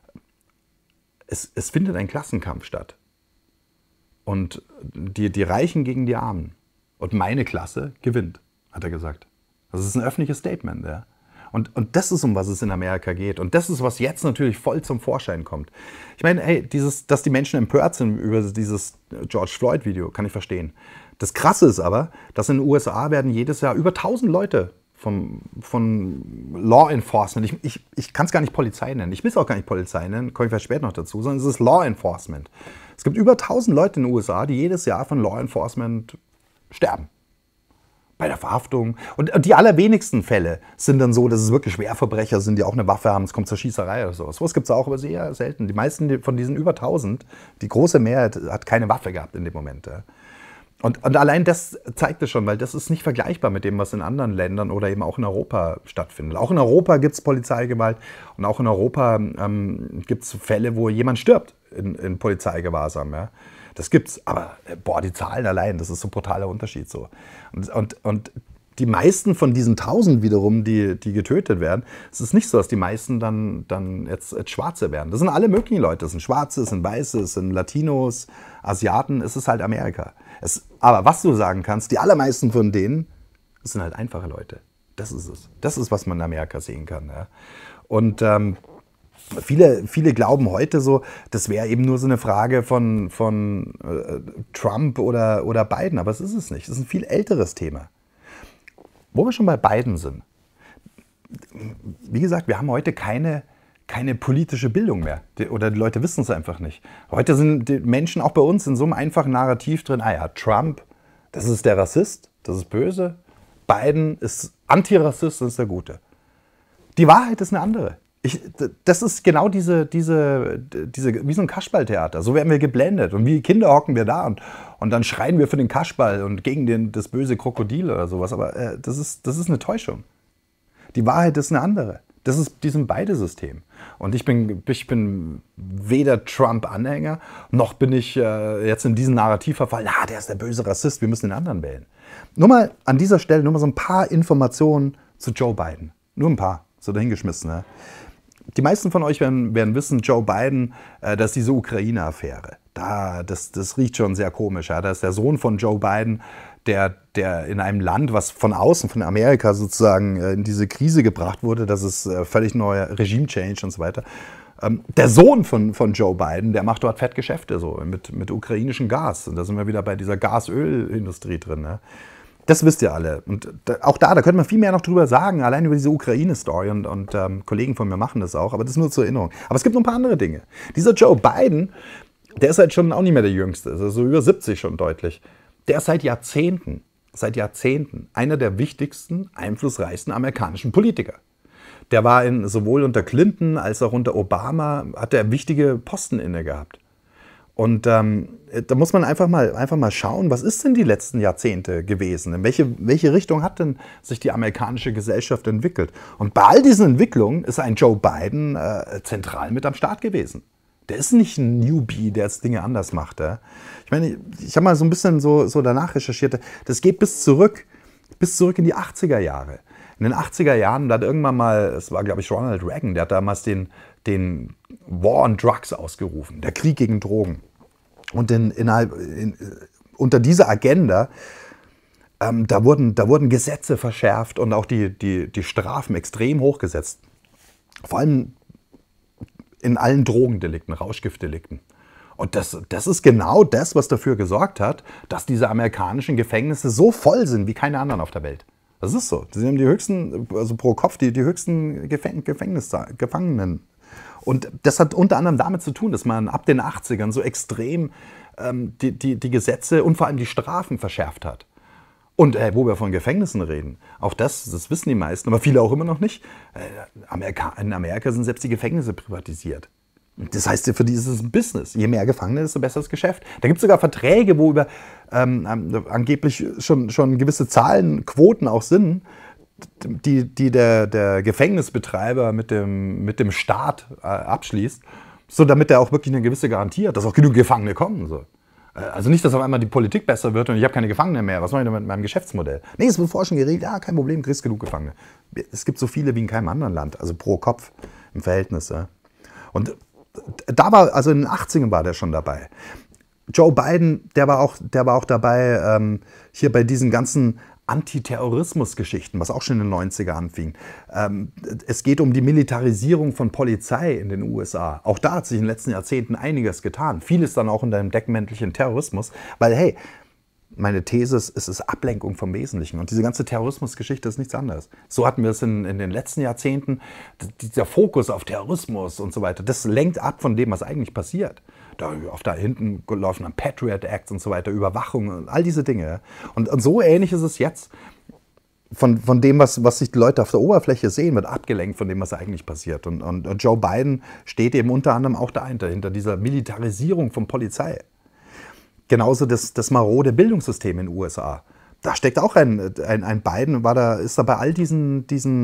es findet ein Klassenkampf statt. Und die Reichen gegen die Armen. Und meine Klasse gewinnt, hat er gesagt. Das ist ein öffentliches Statement, ja. Und das ist, um was es in Amerika geht. Und das ist, was jetzt natürlich voll zum Vorschein kommt. Ich meine, hey, dass die Menschen empört sind über dieses George Floyd-Video, kann ich verstehen. Das Krasse ist aber, dass in den USA werden jedes Jahr über 1000 Leute von Law Enforcement, ich kann es gar nicht Polizei nennen, ich will es auch gar nicht Polizei nennen, komme ich vielleicht später noch dazu, sondern es ist Law Enforcement. Es gibt über 1000 Leute in den USA, die jedes Jahr von Law Enforcement sterben. Bei der Verhaftung. Und die allerwenigsten Fälle sind dann so, dass es wirklich Schwerverbrecher sind, die auch eine Waffe haben, es kommt zur Schießerei oder sowas. Sowas gibt es auch, aber sehr selten. Die meisten von diesen über 1000, die große Mehrheit hat keine Waffe gehabt in dem Moment. Ja. Und allein das zeigt es schon, weil das ist nicht vergleichbar mit dem, was in anderen Ländern oder eben auch in Europa stattfindet. Auch in Europa gibt es Polizeigewalt und auch in Europa gibt es Fälle, wo jemand stirbt in Polizeigewahrsam. Ja. Das gibt's, aber boah, die Zahlen allein, das ist so ein brutaler Unterschied so. Und die meisten von diesen 1000 wiederum, die getötet werden, es ist nicht so, dass die meisten dann jetzt Schwarze werden. Das sind alle möglichen Leute. Das sind Schwarze, es sind Weiße, es sind Latinos, Asiaten. Es ist halt Amerika. Aber was du sagen kannst, die allermeisten von denen, das sind halt einfache Leute. Das ist es. Das ist, was man in Amerika sehen kann. Ja. Und viele glauben heute so, das wäre eben nur so eine Frage von Trump oder Biden. Aber es ist es nicht. Das ist ein viel älteres Thema. Wo wir schon bei Biden sind. Wie gesagt, wir haben heute keine politische Bildung mehr. Oder die Leute wissen es einfach nicht. Heute sind die Menschen auch bei uns in so einem einfachen Narrativ drin, Trump, das ist der Rassist, das ist böse. Biden ist Antirassist, das ist der Gute. Die Wahrheit ist eine andere. Das ist genau diese wie so ein Kasperltheater. So werden wir geblendet. Und wie Kinder hocken wir da und dann schreien wir für den Kasperl und gegen das böse Krokodil oder sowas. Aber das ist eine Täuschung. Die Wahrheit ist eine andere. Die sind beide System. Und ich bin weder Trump-Anhänger, noch bin ich jetzt in diesen Narrativ verfallen, der ist der böse Rassist, wir müssen den anderen wählen. Nur mal an dieser Stelle nur mal so ein paar Informationen zu Joe Biden. Nur ein paar, so dahingeschmissen. Ne? Die meisten von euch werden wissen, Joe Biden, das ist diese Ukraine-Affäre. Das riecht schon sehr komisch. Ja? Da ist der Sohn von Joe Biden, der in einem Land, was von außen, von Amerika sozusagen in diese Krise gebracht wurde, das ist völlig neuer Regime-Change und so weiter. Der Sohn von Joe Biden, der macht dort Fettgeschäfte so mit ukrainischem Gas. Und da sind wir wieder bei dieser Gas-Öl-Industrie drin. Ne? Das wisst ihr alle. Und auch da könnte man viel mehr noch drüber sagen, allein über diese Ukraine-Story. Und Kollegen von mir machen das auch, aber das ist nur zur Erinnerung. Aber es gibt noch ein paar andere Dinge. Dieser Joe Biden, der ist halt schon auch nicht mehr der Jüngste, ist also über 70 schon deutlich. Der ist seit Jahrzehnten einer der wichtigsten, einflussreichsten amerikanischen Politiker. Der war sowohl unter Clinton als auch unter Obama, hat er wichtige Posten inne gehabt. Und da muss man einfach mal schauen, was ist denn die letzten Jahrzehnte gewesen? In welche Richtung hat denn sich die amerikanische Gesellschaft entwickelt? Und bei all diesen Entwicklungen ist ein Joe Biden zentral mit am Start gewesen. Der ist nicht ein Newbie, der jetzt Dinge anders macht. Ja? Ich meine, ich habe mal so ein bisschen so danach recherchiert. Das geht bis zurück in die 80er Jahre. In den 80er Jahren, da hat irgendwann mal, es war glaube ich Ronald Reagan, der hat damals den War on Drugs ausgerufen, der Krieg gegen Drogen. Und unter dieser Agenda, da wurden Gesetze verschärft und auch die Strafen extrem hochgesetzt. Vor allem in allen Drogendelikten, Rauschgiftdelikten. Und das ist genau das, was dafür gesorgt hat, dass diese amerikanischen Gefängnisse so voll sind wie keine anderen auf der Welt. Das ist so. Sie haben die höchsten, also pro Kopf, die höchsten Gefangenen. Und das hat unter anderem damit zu tun, dass man ab den 80ern so extrem die Gesetze und vor allem die Strafen verschärft hat. Und wo wir von Gefängnissen reden, auch das wissen die meisten, aber viele auch immer noch nicht. In Amerika sind selbst die Gefängnisse privatisiert. Das heißt, für die ist es ein Business. Je mehr Gefangene, desto besser das Geschäft. Da gibt es sogar Verträge, wo über angeblich schon gewisse Zahlen, Quoten auch sind, die der Gefängnisbetreiber mit dem Staat abschließt, so damit er auch wirklich eine gewisse Garantie hat, dass auch genug Gefangene kommen. So. Also nicht, dass auf einmal die Politik besser wird und ich habe keine Gefangene mehr. Was mache ich denn mit meinem Geschäftsmodell? Nee, es wird vorher schon geregelt. Ja, kein Problem, du kriegst genug Gefangene. Es gibt so viele wie in keinem anderen Land, also pro Kopf im Verhältnis. Ja. Und also in den 80ern war der schon dabei. Joe Biden, der war auch dabei, hier bei diesen ganzen Antiterrorismus-Geschichten, was auch schon in den 90er anfing. Es geht um die Militarisierung von Polizei in den USA. Auch da hat sich in den letzten Jahrzehnten einiges getan. Vieles dann auch unter dem Deckmäntelchen Terrorismus. Weil, hey, meine These ist, es ist Ablenkung vom Wesentlichen. Und diese ganze Terrorismusgeschichte ist nichts anderes. So hatten wir es in den letzten Jahrzehnten. Dieser Fokus auf Terrorismus und so weiter, das lenkt ab von dem, was eigentlich passiert. Da hinten laufen dann Patriot Acts und so weiter, Überwachung und all diese Dinge. Und so ähnlich ist es jetzt. von dem, was sich die Leute auf der Oberfläche sehen, wird abgelenkt von dem, was eigentlich passiert. Und Joe Biden steht eben unter anderem auch dahinter, hinter dieser Militarisierung von Polizei. Genauso das marode Bildungssystem in den USA. Da steckt auch ein Biden, ist da bei all diesen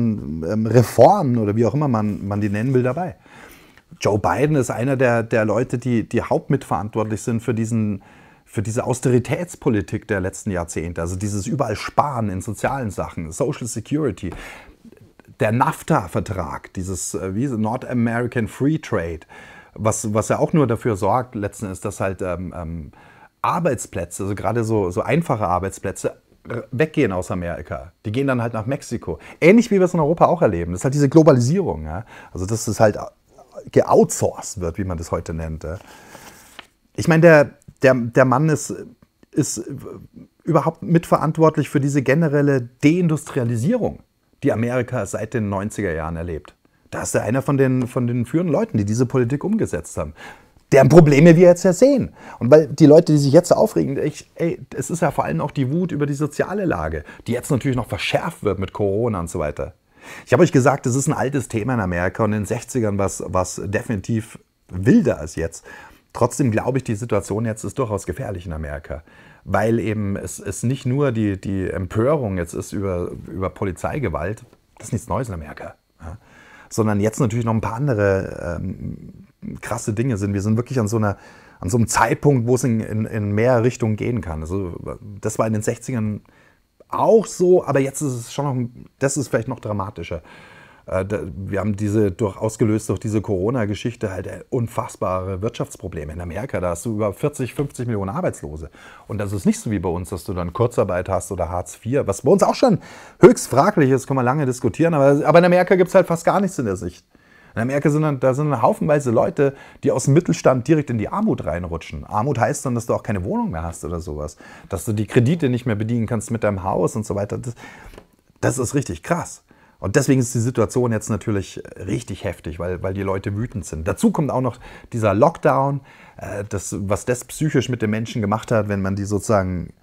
Reformen oder wie auch immer man die nennen will, dabei. Joe Biden ist einer der Leute, die hauptmitverantwortlich sind für diese Austeritätspolitik der letzten Jahrzehnte. Also dieses überall Sparen in sozialen Sachen, Social Security, der NAFTA-Vertrag, dieses North American Free Trade, was ja auch nur dafür sorgt, letzten Endes, dass halt Arbeitsplätze, also gerade so einfache Arbeitsplätze, weggehen aus Amerika. Die gehen dann halt nach Mexiko. Ähnlich wie wir es in Europa auch erleben. Das ist halt diese Globalisierung. Ja? Also dass es halt geoutsourced wird, wie man das heute nennt. Ja? Ich meine, der Mann ist überhaupt mitverantwortlich für diese generelle Deindustrialisierung, die Amerika seit den 90er Jahren erlebt. Da ist er einer von den führenden Leuten, die diese Politik umgesetzt haben. Deren Probleme wir jetzt ja sehen. Und weil die Leute, die sich jetzt aufregen, es ist ja vor allem auch die Wut über die soziale Lage, die jetzt natürlich noch verschärft wird mit Corona und so weiter. Ich habe euch gesagt, es ist ein altes Thema in Amerika und in den 60ern was definitiv wilder als jetzt. Trotzdem glaube ich, die Situation jetzt ist durchaus gefährlich in Amerika, weil eben es nicht nur die Empörung jetzt ist über Polizeigewalt, das ist nichts Neues in Amerika, ja, sondern jetzt natürlich noch ein paar andere krasse Dinge sind. Wir sind wirklich an so einem Zeitpunkt, wo es in mehr Richtungen gehen kann. Also das war in den 60ern auch so, aber jetzt ist es schon noch, das ist vielleicht noch dramatischer. Wir haben ausgelöst durch diese Corona-Geschichte halt unfassbare Wirtschaftsprobleme in Amerika. Da hast du über 40, 50 Millionen Arbeitslose. Und das ist nicht so wie bei uns, dass du dann Kurzarbeit hast oder Hartz IV, was bei uns auch schon höchst fraglich ist, kann man lange diskutieren. Aber in Amerika gibt es halt fast gar nichts in der Sicht. In Amerika sind haufenweise Leute, die aus dem Mittelstand direkt in die Armut reinrutschen. Armut heißt dann, dass du auch keine Wohnung mehr hast oder sowas. Dass du die Kredite nicht mehr bedienen kannst mit deinem Haus und so weiter. Das ist richtig krass. Und deswegen ist die Situation jetzt natürlich richtig heftig, weil die Leute wütend sind. Dazu kommt auch noch dieser Lockdown, was das psychisch mit den Menschen gemacht hat, wenn man die sozusagen,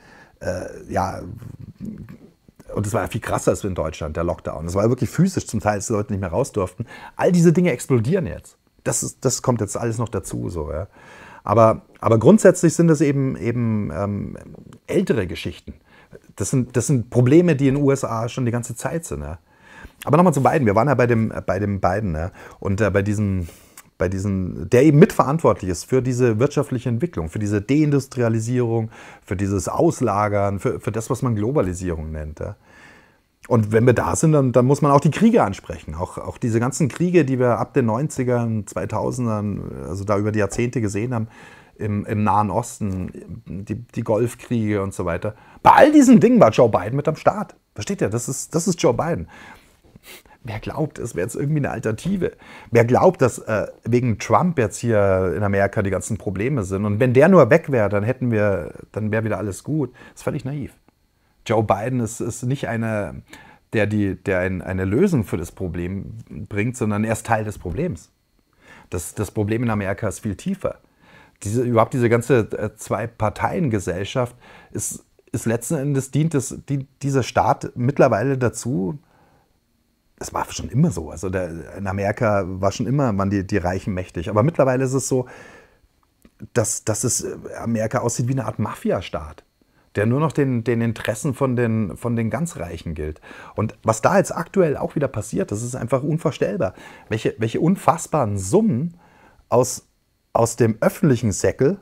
und das war ja viel krasser als in Deutschland, der Lockdown. Das war ja wirklich physisch zum Teil, dass die Leute nicht mehr raus durften. All diese Dinge explodieren jetzt. Das kommt jetzt alles noch dazu. So, ja. Aber grundsätzlich sind das eben ältere Geschichten. Das sind Probleme, die in den USA schon die ganze Zeit sind. Ja. Aber nochmal zu Biden. Wir waren ja bei dem Biden, ja, und bei diesen, der eben mitverantwortlich ist für diese wirtschaftliche Entwicklung, für diese Deindustrialisierung, für dieses Auslagern, für das, was man Globalisierung nennt. Ja. Und wenn wir da sind, dann muss man auch die Kriege ansprechen. Auch diese ganzen Kriege, die wir ab den 90ern, 2000ern, also da über die Jahrzehnte gesehen haben, im Nahen Osten, die Golfkriege und so weiter. Bei all diesen Dingen war Joe Biden mit am Start. Versteht ihr? Das ist Joe Biden. Wer glaubt, es wäre jetzt irgendwie eine Alternative? Wer glaubt, dass wegen Trump jetzt hier in Amerika die ganzen Probleme sind? Und wenn der nur weg wäre, dann wäre wieder alles gut. Das ist völlig naiv. Joe Biden ist nicht einer, der eine Lösung für das Problem bringt, sondern er ist Teil des Problems. Das Problem in Amerika ist viel tiefer. Überhaupt diese ganze Zwei-Parteien-Gesellschaft ist letzten Endes dient dieser Staat mittlerweile dazu. Es war schon immer so. Also in Amerika waren die Reichen mächtig. Aber mittlerweile ist es so, dass Amerika aussieht wie eine Art Mafia-Staat, der nur noch den Interessen von den ganz Reichen gilt. Und was da jetzt aktuell auch wieder passiert, das ist einfach unvorstellbar. Welche unfassbaren Summen aus dem öffentlichen Säckel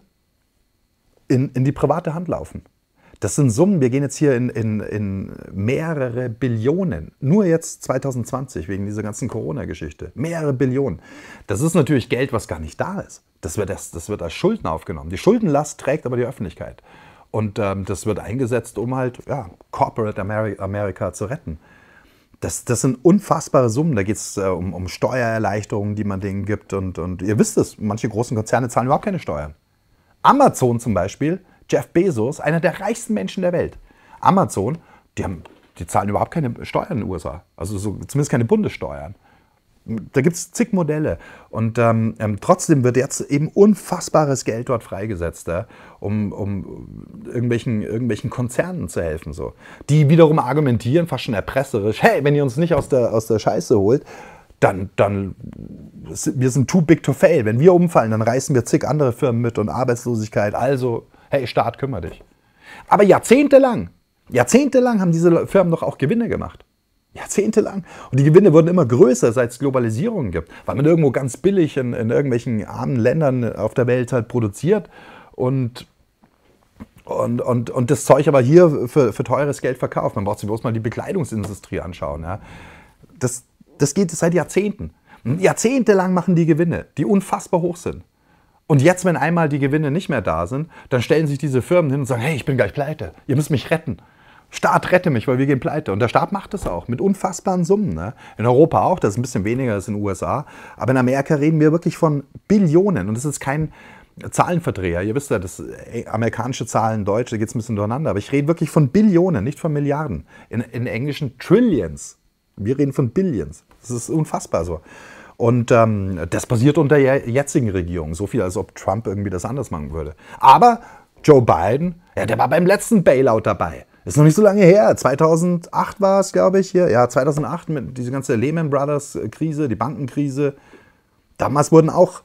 in die private Hand laufen. Das sind Summen, wir gehen jetzt hier in mehrere Billionen. Nur jetzt 2020, wegen dieser ganzen Corona-Geschichte. Mehrere Billionen. Das ist natürlich Geld, was gar nicht da ist. Das wird als Schulden aufgenommen. Die Schuldenlast trägt aber die Öffentlichkeit. Und das wird eingesetzt, um halt Corporate America zu retten. Das sind unfassbare Summen. Da geht es um Steuererleichterungen, die man denen gibt. Und ihr wisst es, manche großen Konzerne zahlen überhaupt keine Steuern. Amazon zum Beispiel, Jeff Bezos, einer der reichsten Menschen der Welt. Amazon, die zahlen überhaupt keine Steuern in den USA. Also zumindest keine Bundessteuern. Da gibt es zig Modelle. Und trotzdem wird jetzt eben unfassbares Geld dort freigesetzt, um irgendwelchen Konzernen zu helfen. So. Die wiederum argumentieren, fast schon erpresserisch, hey, wenn ihr uns nicht aus der Scheiße holt, dann wir sind too big to fail. Wenn wir umfallen, dann reißen wir zig andere Firmen mit und Arbeitslosigkeit. Also, hey, Staat, kümmere dich. Aber jahrzehntelang haben diese Firmen doch auch Gewinne gemacht. Jahrzehntelang. Und die Gewinne wurden immer größer, seit es Globalisierung gibt. Weil man irgendwo ganz billig in irgendwelchen armen Ländern auf der Welt halt produziert und das Zeug aber hier für teures Geld verkauft. Man braucht sich bloß mal die Bekleidungsindustrie anschauen. Ja. Das geht seit Jahrzehnten. Jahrzehntelang machen die Gewinne, die unfassbar hoch sind. Und jetzt, wenn einmal die Gewinne nicht mehr da sind, dann stellen sich diese Firmen hin und sagen, hey, ich bin gleich pleite, ihr müsst mich retten. Staat, rette mich, weil wir gehen pleite. Und der Staat macht das auch mit unfassbaren Summen. Ne? In Europa auch, das ist ein bisschen weniger als in den USA. Aber in Amerika reden wir wirklich von Billionen. Und das ist kein Zahlenverdreher. Ihr wisst ja, das amerikanische Zahlen, deutsche, da geht es ein bisschen durcheinander. Aber ich rede wirklich von Billionen, nicht von Milliarden. In Englischen Trillions. Wir reden von Billions. Das ist unfassbar so. Und das passiert unter der jetzigen Regierung. So viel, als ob Trump irgendwie das anders machen würde. Aber Joe Biden, ja, der war beim letzten Bailout dabei. Ist noch nicht so lange her. 2008 war es, glaube ich, hier. Ja, 2008 mit dieser ganzen Lehman Brothers Krise, die Bankenkrise. Damals wurden auch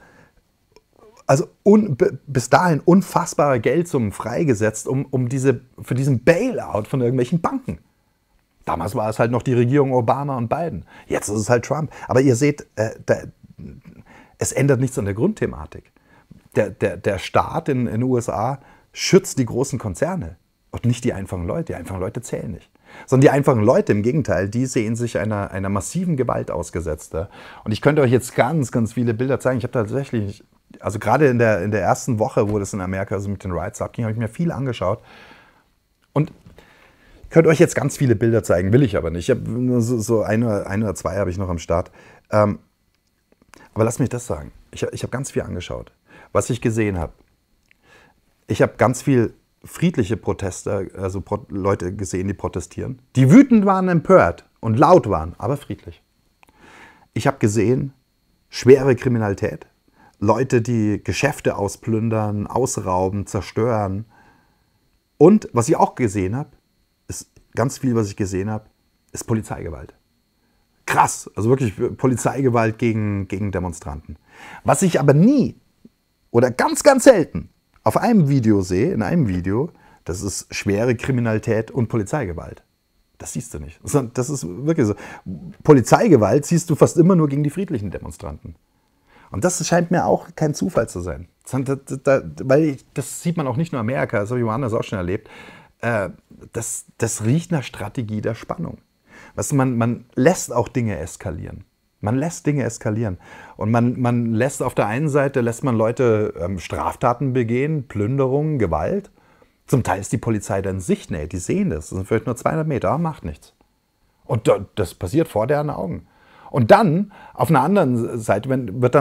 bis dahin unfassbare Geldsummen freigesetzt, für diesen Bailout von irgendwelchen Banken. Damals war es halt noch die Regierung Obama und Biden. Jetzt ist es halt Trump. Aber ihr seht, es ändert nichts an der Grundthematik. Der Staat in den USA schützt die großen Konzerne und nicht die einfachen Leute. Die einfachen Leute zählen nicht. Sondern die einfachen Leute, im Gegenteil, die sehen sich einer massiven Gewalt ausgesetzt. Und ich könnte euch jetzt ganz, ganz viele Bilder zeigen. Ich habe tatsächlich, also gerade in der ersten Woche, wo das in Amerika so mit den Riots abging, habe ich mir viel angeschaut. Und ich könnte euch jetzt ganz viele Bilder zeigen, will ich aber nicht. Ich habe nur so ein oder zwei habe ich noch am Start. Aber lasst mich das sagen. Ich habe ganz viel angeschaut. Was ich gesehen habe. Ich habe ganz viel friedliche Proteste, also Leute gesehen, die protestieren. Die wütend waren, empört und laut waren, aber friedlich. Ich habe gesehen, schwere Kriminalität. Leute, die Geschäfte ausplündern, ausrauben, zerstören. Und was ich auch gesehen habe, ist ganz viel, was ich gesehen habe, ist Polizeigewalt. Krass, also wirklich Polizeigewalt gegen Demonstranten. Was ich aber nie oder ganz, ganz selten auf einem Video sehe, in einem Video, das ist schwere Kriminalität und Polizeigewalt. Das siehst du nicht. Das ist wirklich so. Polizeigewalt siehst du fast immer nur gegen die friedlichen Demonstranten. Und das scheint mir auch kein Zufall zu sein. Weil das sieht man auch nicht nur in Amerika, das habe ich woanders auch schon erlebt. Das riecht nach Strategie der Spannung. Weißt du, man lässt auch Dinge eskalieren. Man lässt Dinge eskalieren. Und man lässt auf der einen Seite Leute Straftaten begehen, Plünderungen, Gewalt. Zum Teil ist die Polizei dann sichtnähe, die sehen das. Das sind vielleicht nur 200 Meter, aber macht nichts. Und das passiert vor deren Augen. Und dann, auf einer anderen Seite, wird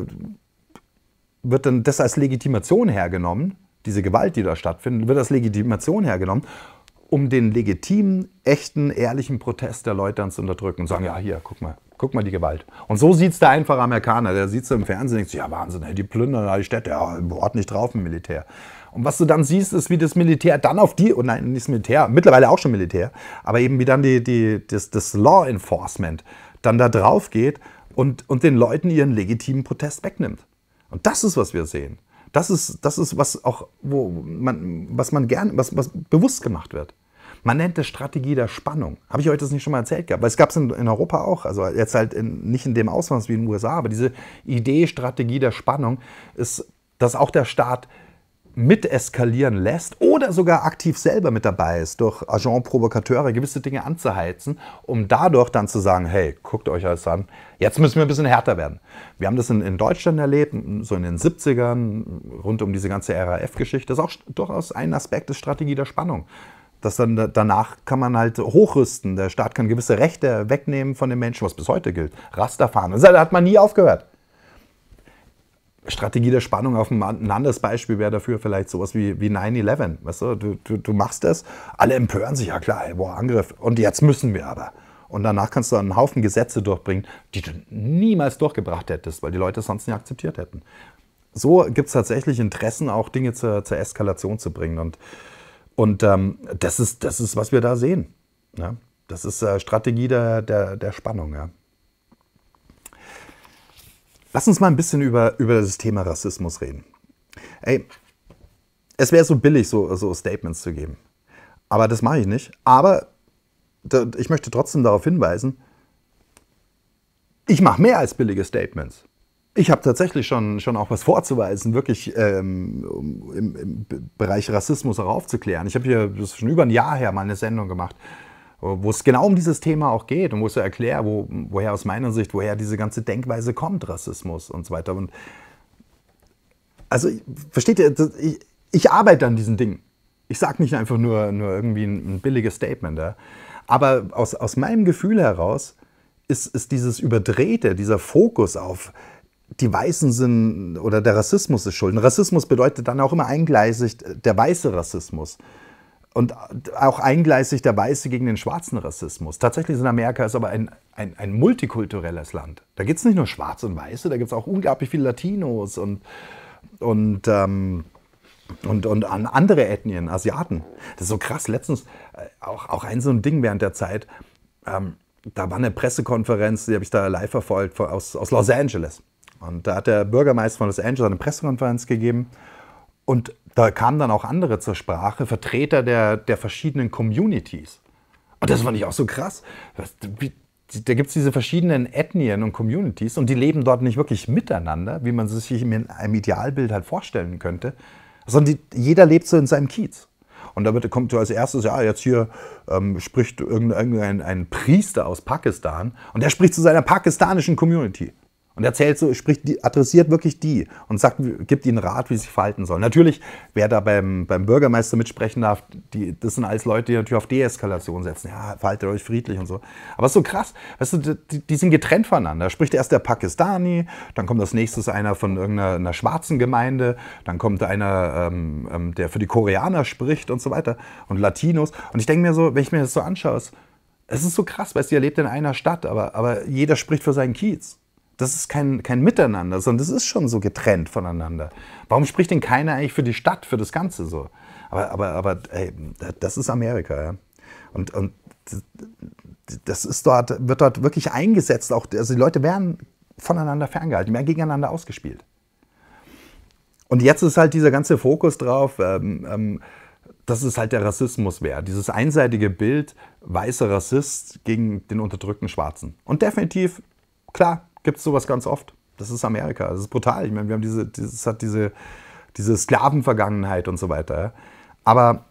dann das als Legitimation hergenommen, diese Gewalt, die da stattfindet, wird als Legitimation hergenommen, um den legitimen, echten, ehrlichen Protest der Leute dann zu unterdrücken und sagen, ja, hier, guck mal die Gewalt. Und so sieht es der einfache Amerikaner, der sieht es im Fernsehen und denkt, ja, Wahnsinn, die plündern da die Städte, ja, Wort nicht drauf im Militär. Und was du dann siehst, ist, wie das Militär dann nein, nicht das Militär, mittlerweile auch schon Militär, aber eben wie dann das Law Enforcement dann da drauf geht und den Leuten ihren legitimen Protest wegnimmt. Und das ist, was wir sehen. Das ist was auch, was bewusst gemacht wird. Man nennt das Strategie der Spannung. Habe ich euch das nicht schon mal erzählt gehabt? Weil es gab es in Europa auch. Also jetzt halt nicht in dem Ausmaß wie in den USA, aber diese Idee, Strategie der Spannung ist, dass auch der Staat mit eskalieren lässt oder sogar aktiv selber mit dabei ist, durch Agent Provocateure gewisse Dinge anzuheizen, um dadurch dann zu sagen, hey, guckt euch alles an, jetzt müssen wir ein bisschen härter werden. Wir haben das in Deutschland erlebt, so in den 70ern, rund um diese ganze RAF-Geschichte. Das ist auch durchaus ein Aspekt der Strategie der Spannung. Dass dann danach kann man halt hochrüsten. Der Staat kann gewisse Rechte wegnehmen von den Menschen, was bis heute gilt. Raster fahren. Da hat man nie aufgehört. Strategie der Spannung auf ein anderes Beispiel wäre dafür vielleicht sowas wie 9/11. Weißt du, du machst das, alle empören sich, ja klar, boah, Angriff. Und jetzt müssen wir aber. Und danach kannst du einen Haufen Gesetze durchbringen, die du niemals durchgebracht hättest, weil die Leute es sonst nicht akzeptiert hätten. So gibt es tatsächlich Interessen, auch Dinge zur Eskalation zu bringen. Und das ist, was wir da sehen. Ja? Das ist Strategie der Spannung. Ja? Lass uns mal ein bisschen über das Thema Rassismus reden. Ey, es wäre so billig, so Statements zu geben. Aber das mache ich nicht. Aber ich möchte trotzdem darauf hinweisen, ich mache mehr als billige Statements. Ich habe tatsächlich schon auch was vorzuweisen, wirklich im Bereich Rassismus auch aufzuklären. Ich habe hier, das ist schon über ein Jahr her, mal eine Sendung gemacht, wo es genau um dieses Thema auch geht und wo ich so erkläre, woher aus meiner Sicht, woher diese ganze Denkweise kommt, Rassismus und so weiter. Und also, versteht ihr, ich arbeite an diesen Dingen. Ich sage nicht einfach nur irgendwie ein billiges Statement. Ja? Aber aus meinem Gefühl heraus ist dieses Überdrehte, dieser Fokus auf die Weißen sind oder der Rassismus ist schuld. Und Rassismus bedeutet dann auch immer eingleisig der weiße Rassismus. Und auch eingleisig der Weiße gegen den schwarzen Rassismus. Tatsächlich ist Amerika aber ein multikulturelles Land. Da gibt es nicht nur Schwarze und Weiße, da gibt es auch unglaublich viele Latinos und an andere Ethnien, Asiaten. Das ist so krass. Letztens auch so ein Ding während der Zeit, da war eine Pressekonferenz, die habe ich da live verfolgt, aus Los Angeles. Und da hat der Bürgermeister von Los Angeles eine Pressekonferenz gegeben und da kamen dann auch andere zur Sprache, Vertreter der verschiedenen Communities. Und das fand ich auch so krass. Da gibt es diese verschiedenen Ethnien und Communities und die leben dort nicht wirklich miteinander, wie man sich in einem Idealbild halt vorstellen könnte, sondern jeder lebt so in seinem Kiez. Und da kommt als erstes, ja, jetzt hier spricht irgendein Priester aus Pakistan und der spricht zu seiner pakistanischen Community. Und erzählt so, adressiert wirklich die und gibt ihnen Rat, wie sie sich verhalten sollen. Natürlich, wer da beim Bürgermeister mitsprechen darf, das sind alles Leute, die natürlich auf Deeskalation setzen. Ja, verhaltet euch friedlich und so. Aber es ist so krass, weißt du, die sind getrennt voneinander. Da spricht erst der Pakistani, dann kommt als nächstes einer von irgendeiner schwarzen Gemeinde, dann kommt einer, der für die Koreaner spricht und so weiter und Latinos. Und ich denke mir so, wenn ich mir das so anschaue, es ist so krass, weißt du, ihr lebt in einer Stadt, aber jeder spricht für seinen Kiez. Das ist kein Miteinander, sondern das ist schon so getrennt voneinander. Warum spricht denn keiner eigentlich für die Stadt, für das Ganze so? Aber ey, das ist Amerika, ja. Und das wird dort wirklich eingesetzt. Auch, also die Leute werden voneinander ferngehalten, werden gegeneinander ausgespielt. Und jetzt ist halt dieser ganze Fokus drauf, dass es halt der Rassismus wäre. Dieses einseitige Bild, weißer Rassist gegen den unterdrückten Schwarzen. Und definitiv, klar, gibt es sowas ganz oft. Das ist Amerika. Das ist brutal. Ich meine, wir haben diese Sklavenvergangenheit und so weiter. Ja. Aber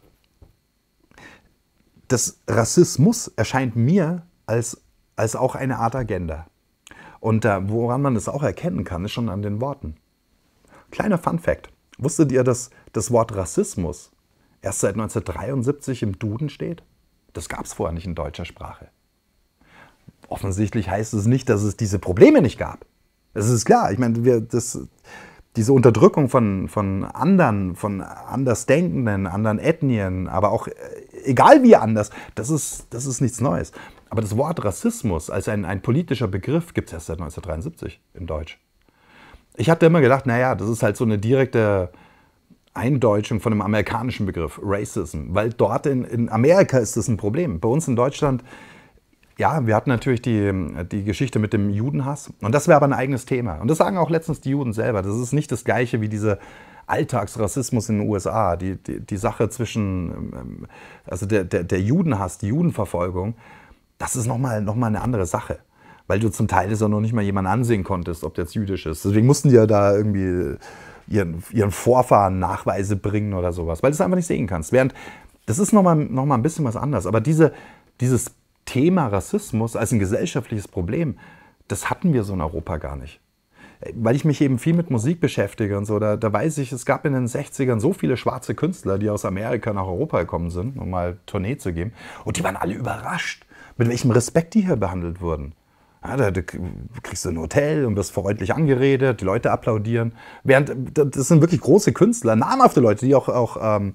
das Rassismus erscheint mir als auch eine Art Agenda. Und woran man das auch erkennen kann, ist schon an den Worten. Kleiner Fun-Fact. Wusstet ihr, dass das Wort Rassismus erst seit 1973 im Duden steht? Das gab es vorher nicht in deutscher Sprache. Offensichtlich heißt es nicht, dass es diese Probleme nicht gab. Das ist klar. Ich meine, diese Unterdrückung von anderen, von Andersdenkenden, anderen Ethnien, aber auch egal wie anders, das ist nichts Neues. Aber das Wort Rassismus als ein politischer Begriff gibt es erst seit 1973 in Deutsch. Ich hatte immer gedacht, naja, das ist halt so eine direkte Eindeutschung von einem amerikanischen Begriff, Racism, weil dort in Amerika ist das ein Problem. Bei uns in Deutschland, ja, wir hatten natürlich die Geschichte mit dem Judenhass und das wäre aber ein eigenes Thema. Und das sagen auch letztens die Juden selber. Das ist nicht das Gleiche wie dieser Alltagsrassismus in den USA. Die Sache zwischen, also der Judenhass, die Judenverfolgung, das ist nochmal eine andere Sache. Weil du zum Teil das auch noch nicht mal jemanden ansehen konntest, ob der jetzt jüdisch ist. Deswegen mussten die ja da irgendwie ihren Vorfahren Nachweise bringen oder sowas, weil du es einfach nicht sehen kannst. Während, das ist nochmal ein bisschen was anderes. Aber dieses Thema Rassismus als ein gesellschaftliches Problem, das hatten wir so in Europa gar nicht. Weil ich mich eben viel mit Musik beschäftige und so, da weiß ich, es gab in den 60ern so viele schwarze Künstler, die aus Amerika nach Europa gekommen sind, um mal Tournee zu geben. Und die waren alle überrascht, mit welchem Respekt die hier behandelt wurden. Ja, da kriegst du ein Hotel und wirst freundlich angeredet, die Leute applaudieren. Während, das sind wirklich große Künstler, namhafte Leute, die auch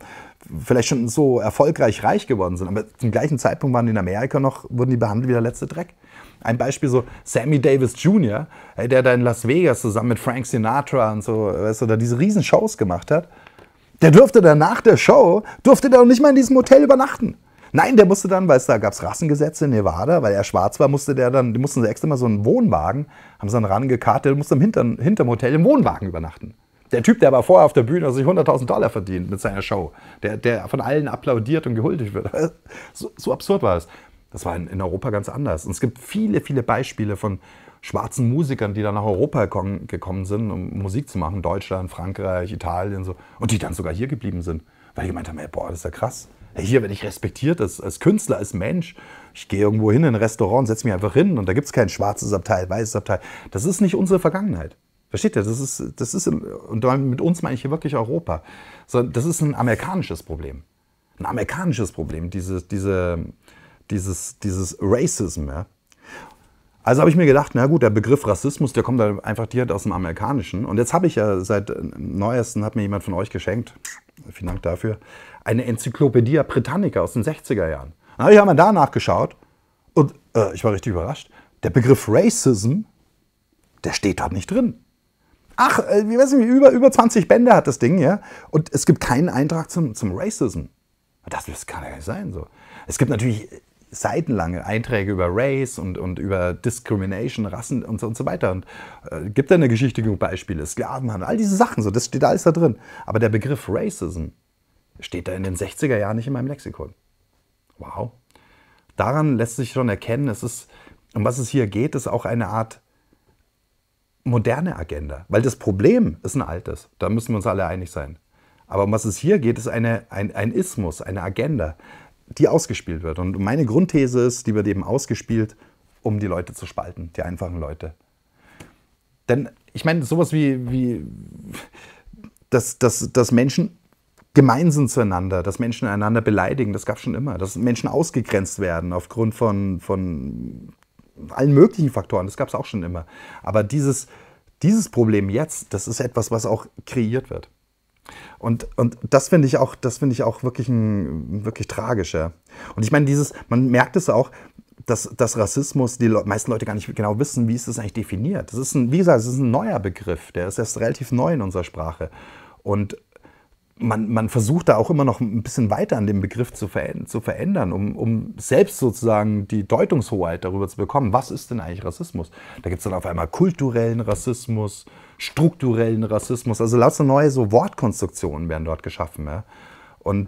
vielleicht schon so erfolgreich reich geworden sind, aber zum gleichen Zeitpunkt waren die in Amerika noch, wurden die behandelt wie der letzte Dreck. Ein Beispiel so Sammy Davis Jr., der da in Las Vegas zusammen mit Frank Sinatra und so, weißt du, da diese riesen Shows gemacht hat, der durfte dann nach der Show, durfte der noch nicht mal in diesem Hotel übernachten. Nein, der musste dann, weil es da gab es Rassengesetze in Nevada, weil er schwarz war, die mussten sie extra mal so einen Wohnwagen, haben sie dann rangekarrt, der musste hinterm Hotel im Wohnwagen übernachten. Der Typ, der aber vorher auf der Bühne sich $100.000 verdient mit seiner Show, der von allen applaudiert und gehuldigt wird. So absurd war es. Das war in Europa ganz anders. Und es gibt viele, viele Beispiele von schwarzen Musikern, die dann nach Europa gekommen sind, um Musik zu machen. Deutschland, Frankreich, Italien so. Und die dann sogar hier geblieben sind. Weil die gemeint haben, hey, boah, das ist ja krass. Hey, hier werde ich respektiert als Künstler, als Mensch. Ich gehe irgendwo hin in ein Restaurant, setze mich einfach hin und da gibt es kein schwarzes Abteil, weißes Abteil. Das ist nicht unsere Vergangenheit. Versteht ihr? Das ist, und mit uns meine ich hier wirklich Europa. So, das ist ein amerikanisches Problem. Ein amerikanisches Problem, dieses Racism. Ja. Also habe ich mir gedacht, na gut, der Begriff Rassismus, der kommt da einfach direkt aus dem Amerikanischen. Und jetzt habe ich ja seit neuesten, hat mir jemand von euch geschenkt, vielen Dank dafür, eine Enzyklopädie Britannica aus den 60er Jahren. Dann habe ich einmal da nachgeschaut und ich war richtig überrascht. Der Begriff Racism, der steht dort nicht drin. Ach, ich weiß nicht, über 20 Bände hat das Ding, ja. Und es gibt keinen Eintrag zum Racism. Das kann ja nicht sein. So. Es gibt natürlich seitenlange Einträge über Race und über Discrimination, Rassen und so weiter. Und gibt da eine Geschichte genug Beispiele, Sklavenhandel, all diese Sachen, so, das steht alles da drin. Aber der Begriff Racism steht da in den 60er Jahren nicht in meinem Lexikon. Wow. Daran lässt sich schon erkennen, um was es hier geht, ist auch eine Art moderne Agenda. Weil das Problem ist ein altes, da müssen wir uns alle einig sein. Aber um was es hier geht, ist ein Ismus, eine Agenda, die ausgespielt wird. Und meine Grundthese ist, die wird eben ausgespielt, um die Leute zu spalten, die einfachen Leute. Denn ich meine, sowas wie dass Menschen gemein sind zueinander, dass Menschen einander beleidigen, das gab es schon immer. Dass Menschen ausgegrenzt werden aufgrund von allen möglichen Faktoren, das gab es auch schon immer. Aber dieses Problem jetzt, das ist etwas, was auch kreiert wird. Und das finde ich auch wirklich tragisch. Ja. Und ich meine, man merkt es auch, dass Rassismus, die meisten Leute gar nicht genau wissen, wie ist das eigentlich definiert. Das ist wie gesagt, es ist ein neuer Begriff, der ist erst relativ neu in unserer Sprache. Und man versucht da auch immer noch ein bisschen weiter an dem Begriff zu verändern, um selbst sozusagen die Deutungshoheit darüber zu bekommen, was ist denn eigentlich Rassismus? Da gibt es dann auf einmal kulturellen Rassismus, strukturellen Rassismus, also lauter neue so Wortkonstruktionen werden dort geschaffen. Ja? Und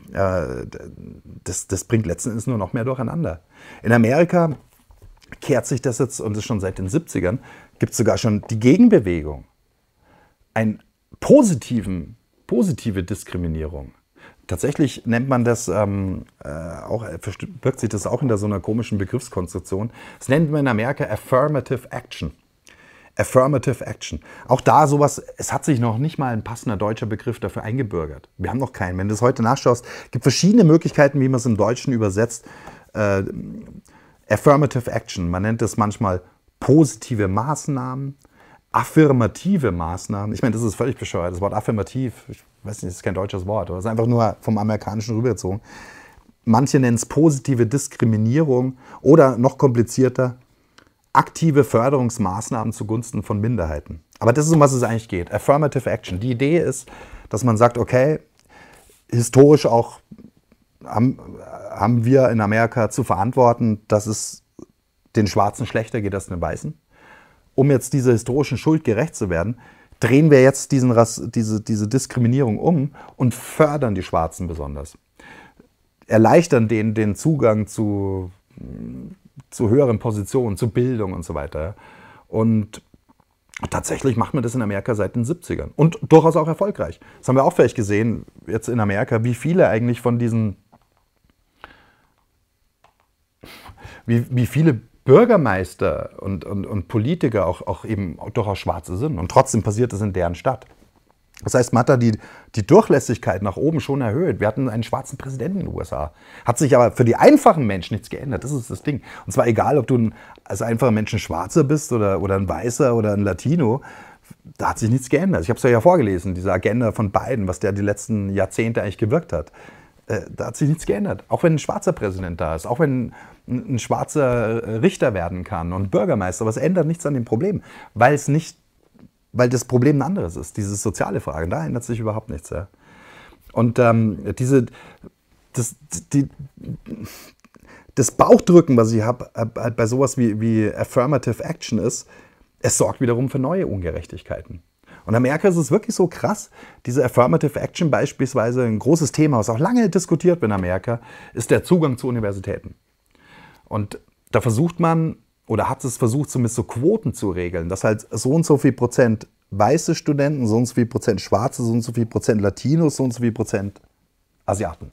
das bringt letzten Endes nur noch mehr durcheinander. In Amerika kehrt sich das jetzt, und das schon seit den 70ern, gibt es sogar schon die Gegenbewegung. Eine positive Diskriminierung. Tatsächlich nennt man das, wirkt sich das auch in so einer komischen Begriffskonstruktion. Das nennt man in Amerika Affirmative Action. Affirmative Action. Auch da sowas, es hat sich noch nicht mal ein passender deutscher Begriff dafür eingebürgert. Wir haben noch keinen. Wenn du es heute nachschaust, gibt verschiedene Möglichkeiten, wie man es im Deutschen übersetzt. Affirmative Action. Man nennt es manchmal positive Maßnahmen, affirmative Maßnahmen. Ich meine, das ist völlig bescheuert. Das Wort affirmativ, ich weiß nicht, das ist kein deutsches Wort. Das ist einfach nur vom Amerikanischen rübergezogen. Manche nennen es positive Diskriminierung oder noch komplizierter, aktive Förderungsmaßnahmen zugunsten von Minderheiten. Aber das ist, um was es eigentlich geht. Affirmative Action. Die Idee ist, dass man sagt, okay, historisch auch haben wir in Amerika zu verantworten, dass es den Schwarzen schlechter geht als den Weißen. Um jetzt dieser historischen Schuld gerecht zu werden, drehen wir jetzt diese Diskriminierung um und fördern die Schwarzen besonders. Erleichtern denen den Zugang zu höheren Positionen, zu Bildung und so weiter. Und tatsächlich macht man das in Amerika seit den 70ern. Und durchaus auch erfolgreich. Das haben wir auch vielleicht gesehen, jetzt in Amerika, wie viele eigentlich von diesen, wie viele Bürgermeister und Politiker auch eben durchaus Schwarze sind. Und trotzdem passiert das in deren Stadt. Das heißt, man hat da die Durchlässigkeit nach oben schon erhöht. Wir hatten einen schwarzen Präsidenten in den USA. Hat sich aber für die einfachen Menschen nichts geändert. Das ist das Ding. Und zwar egal, ob du als einfacher Mensch ein Schwarzer bist oder ein Weißer oder ein Latino. Da hat sich nichts geändert. Ich habe es ja vorgelesen, diese Agenda von Biden, was der die letzten Jahrzehnte eigentlich gewirkt hat. Da hat sich nichts geändert. Auch wenn ein schwarzer Präsident da ist, auch wenn ein schwarzer Richter werden kann und Bürgermeister, aber es ändert nichts an dem Problem, weil das Problem ein anderes ist, diese soziale Frage. Da ändert sich überhaupt nichts. Ja. Und das Bauchdrücken, was ich habe bei sowas wie Affirmative Action ist, es sorgt wiederum für neue Ungerechtigkeiten. Und in Amerika ist es wirklich so krass, diese Affirmative Action beispielsweise, ein großes Thema, was auch lange diskutiert wird in Amerika, ist der Zugang zu Universitäten. Und da versucht man, oder hat es versucht, zumindest so Quoten zu regeln, dass halt so und so viel Prozent weiße Studenten, so und so viel Prozent Schwarze, so und so viel Prozent Latinos, so und so viel Prozent Asiaten.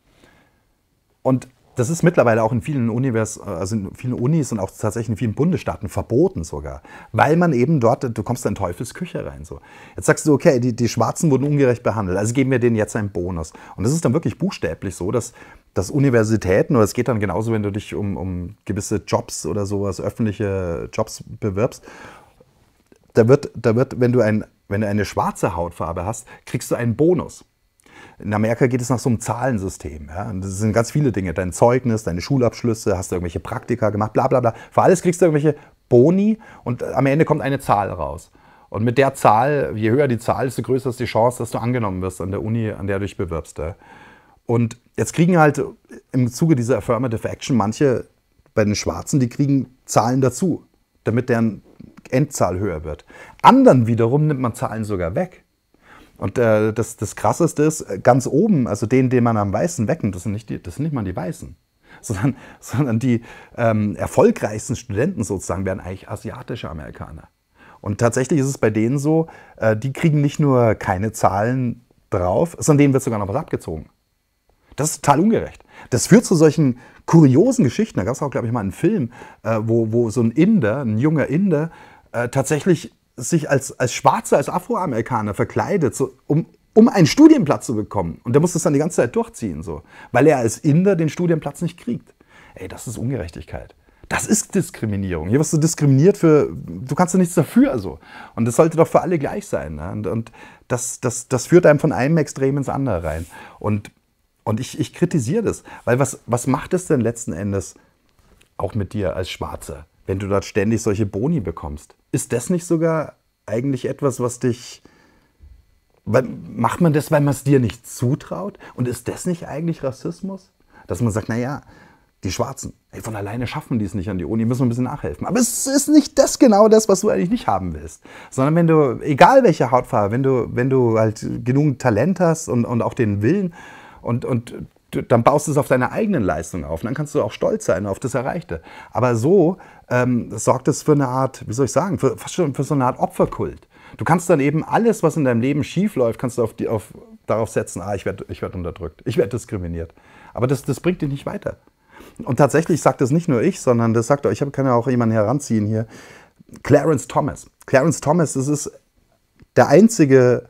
Und das ist mittlerweile auch in vielen Unis und auch tatsächlich in vielen Bundesstaaten verboten sogar. Weil man eben dort, du kommst da in Teufels Küche rein. So. Jetzt sagst du, okay, die Schwarzen wurden ungerecht behandelt, also geben wir denen jetzt einen Bonus. Und das ist dann wirklich buchstäblich so, dass Universitäten, oder es geht dann genauso, wenn du dich um gewisse Jobs oder sowas, öffentliche Jobs bewirbst, da wird, wenn du eine schwarze Hautfarbe hast, kriegst du einen Bonus. In Amerika geht es nach so einem Zahlensystem. Ja? Und das sind ganz viele Dinge. Dein Zeugnis, deine Schulabschlüsse, hast du irgendwelche Praktika gemacht, bla bla bla. Für alles kriegst du irgendwelche Boni und am Ende kommt eine Zahl raus. Und mit der Zahl, je höher die Zahl, desto größer ist die Chance, dass du angenommen wirst an der Uni, an der du dich bewirbst. Ja? Und jetzt kriegen halt im Zuge dieser Affirmative Action manche bei den Schwarzen, die kriegen Zahlen dazu, damit deren Endzahl höher wird. Anderen wiederum nimmt man Zahlen sogar weg. Und das Krasseste ist, ganz oben, also den man am Weißen wegnimmt, das sind nicht mal die Weißen, sondern die erfolgreichsten Studenten sozusagen werden eigentlich asiatische Amerikaner. Und tatsächlich ist es bei denen so, die kriegen nicht nur keine Zahlen drauf, sondern denen wird sogar noch was abgezogen. Das ist total ungerecht. Das führt zu solchen kuriosen Geschichten. Da gab es auch, glaube ich, mal einen Film, wo so ein junger Inder, tatsächlich sich als Schwarzer, als Afroamerikaner verkleidet, so, um einen Studienplatz zu bekommen. Und der muss das dann die ganze Zeit durchziehen, so, weil er als Inder den Studienplatz nicht kriegt. Ey, das ist Ungerechtigkeit. Das ist Diskriminierung. Hier wirst du diskriminiert du kannst ja nichts dafür. So. Und das sollte doch für alle gleich sein. Ne? Und das führt einem von einem Extrem ins andere rein. Und ich kritisiere das, weil was macht es denn letzten Endes auch mit dir als Schwarzer, wenn du dort ständig solche Boni bekommst? Ist das nicht sogar eigentlich etwas, was dich... Macht man das, weil man es dir nicht zutraut? Und ist das nicht eigentlich Rassismus? Dass man sagt, naja, die Schwarzen, hey, von alleine schaffen die es nicht an die Uni, müssen wir ein bisschen nachhelfen. Aber es ist nicht genau das, was du eigentlich nicht haben willst. Sondern wenn du, egal welche Hautfarbe, wenn du halt genug Talent hast und auch den Willen und dann baust du es auf deine eigenen Leistungen auf. Und dann kannst du auch stolz sein auf das Erreichte. Aber so sorgt es für eine Art, wie soll ich sagen, fast schon für so eine Art Opferkult. Du kannst dann eben alles, was in deinem Leben schief läuft, kannst du darauf setzen, ich werd unterdrückt, ich werde diskriminiert. Aber das bringt dich nicht weiter. Und tatsächlich sagt das nicht nur ich, sondern das sagt auch, kann ja auch jemanden heranziehen hier, Clarence Thomas. Clarence Thomas, das ist der einzige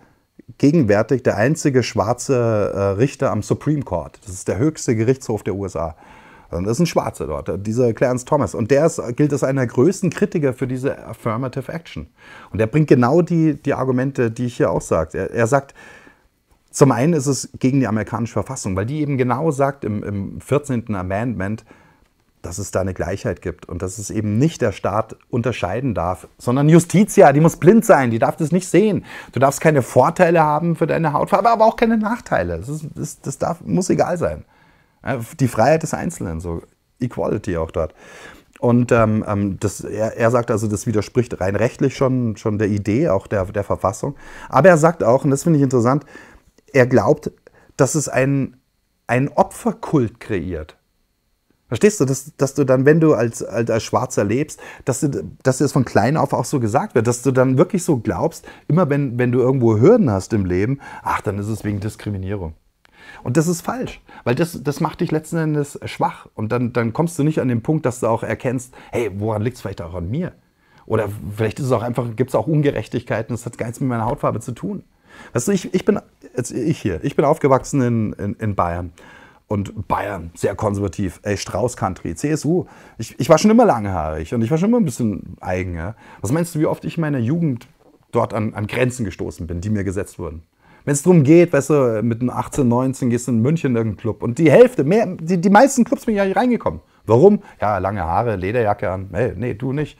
schwarze Richter am Supreme Court. Das ist der höchste Gerichtshof der USA. Und das ist ein Schwarzer dort, dieser Clarence Thomas. Und der gilt als einer der größten Kritiker für diese Affirmative Action. Und er bringt genau die Argumente, die ich hier auch sage. Er sagt, zum einen ist es gegen die amerikanische Verfassung, weil die eben genau sagt im 14. Amendment, dass es da eine Gleichheit gibt und dass es eben nicht der Staat unterscheiden darf, sondern Justitia, die muss blind sein, die darf das nicht sehen. Du darfst keine Vorteile haben für deine Hautfarbe, aber auch keine Nachteile. Muss egal sein. Die Freiheit des Einzelnen, so Equality auch dort. Und er sagt also, das widerspricht rein rechtlich schon der Idee, auch der Verfassung. Aber er sagt auch, und das finde ich interessant, er glaubt, dass es einen Opferkult kreiert. Verstehst du, dass du dann, wenn du als Schwarzer lebst, dass dir das von klein auf auch so gesagt wird, dass du dann wirklich so glaubst, immer wenn du irgendwo Hürden hast im Leben, dann ist es wegen Diskriminierung. Und das ist falsch, weil das macht dich letzten Endes schwach. Und dann kommst du nicht an den Punkt, dass du auch erkennst, hey, woran liegt es vielleicht auch an mir? Oder vielleicht ist es auch einfach, gibt es auch Ungerechtigkeiten, das hat gar nichts mit meiner Hautfarbe zu tun. Weißt du, ich bin aufgewachsen in Bayern. Und Bayern, sehr konservativ, Strauß Country, CSU. Ich war schon immer langhaarig und ich war schon immer ein bisschen eigen. Ja? Was meinst du, wie oft ich in meiner Jugend dort an Grenzen gestoßen bin, die mir gesetzt wurden. Wenn es darum geht, weißt du, mit einem 18, 19 gehst du in München in irgendeinen Club und die Hälfte, die meisten Clubs bin ich ja nicht reingekommen. Warum? Ja, lange Haare, Lederjacke an. Hey, nee, du nicht.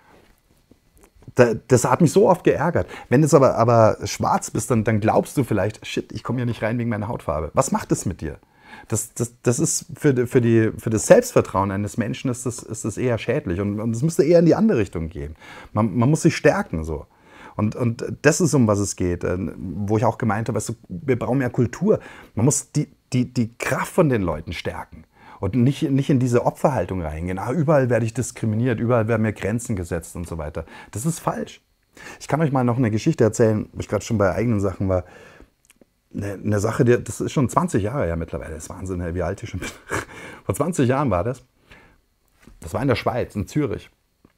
Das hat mich so oft geärgert. Wenn du aber schwarz bist, dann glaubst du vielleicht, shit, ich komme hier nicht rein wegen meiner Hautfarbe. Was macht das mit dir? Das ist für das Selbstvertrauen eines Menschen ist das eher schädlich. Und es müsste eher in die andere Richtung gehen. Man muss sich stärken so. Und das ist, um was es geht. Wo ich auch gemeint habe, weißt du, wir brauchen mehr Kultur. Man muss die Kraft von den Leuten stärken. Und nicht in diese Opferhaltung reingehen. Überall werde ich diskriminiert, überall werden mir Grenzen gesetzt und so weiter. Das ist falsch. Ich kann euch mal noch eine Geschichte erzählen, wo ich gerade schon bei eigenen Sachen war. Eine Sache, das ist schon 20 Jahre her mittlerweile. Das ist Wahnsinn, wie alt ich schon bin. Vor 20 Jahren war das. Das war in der Schweiz, in Zürich.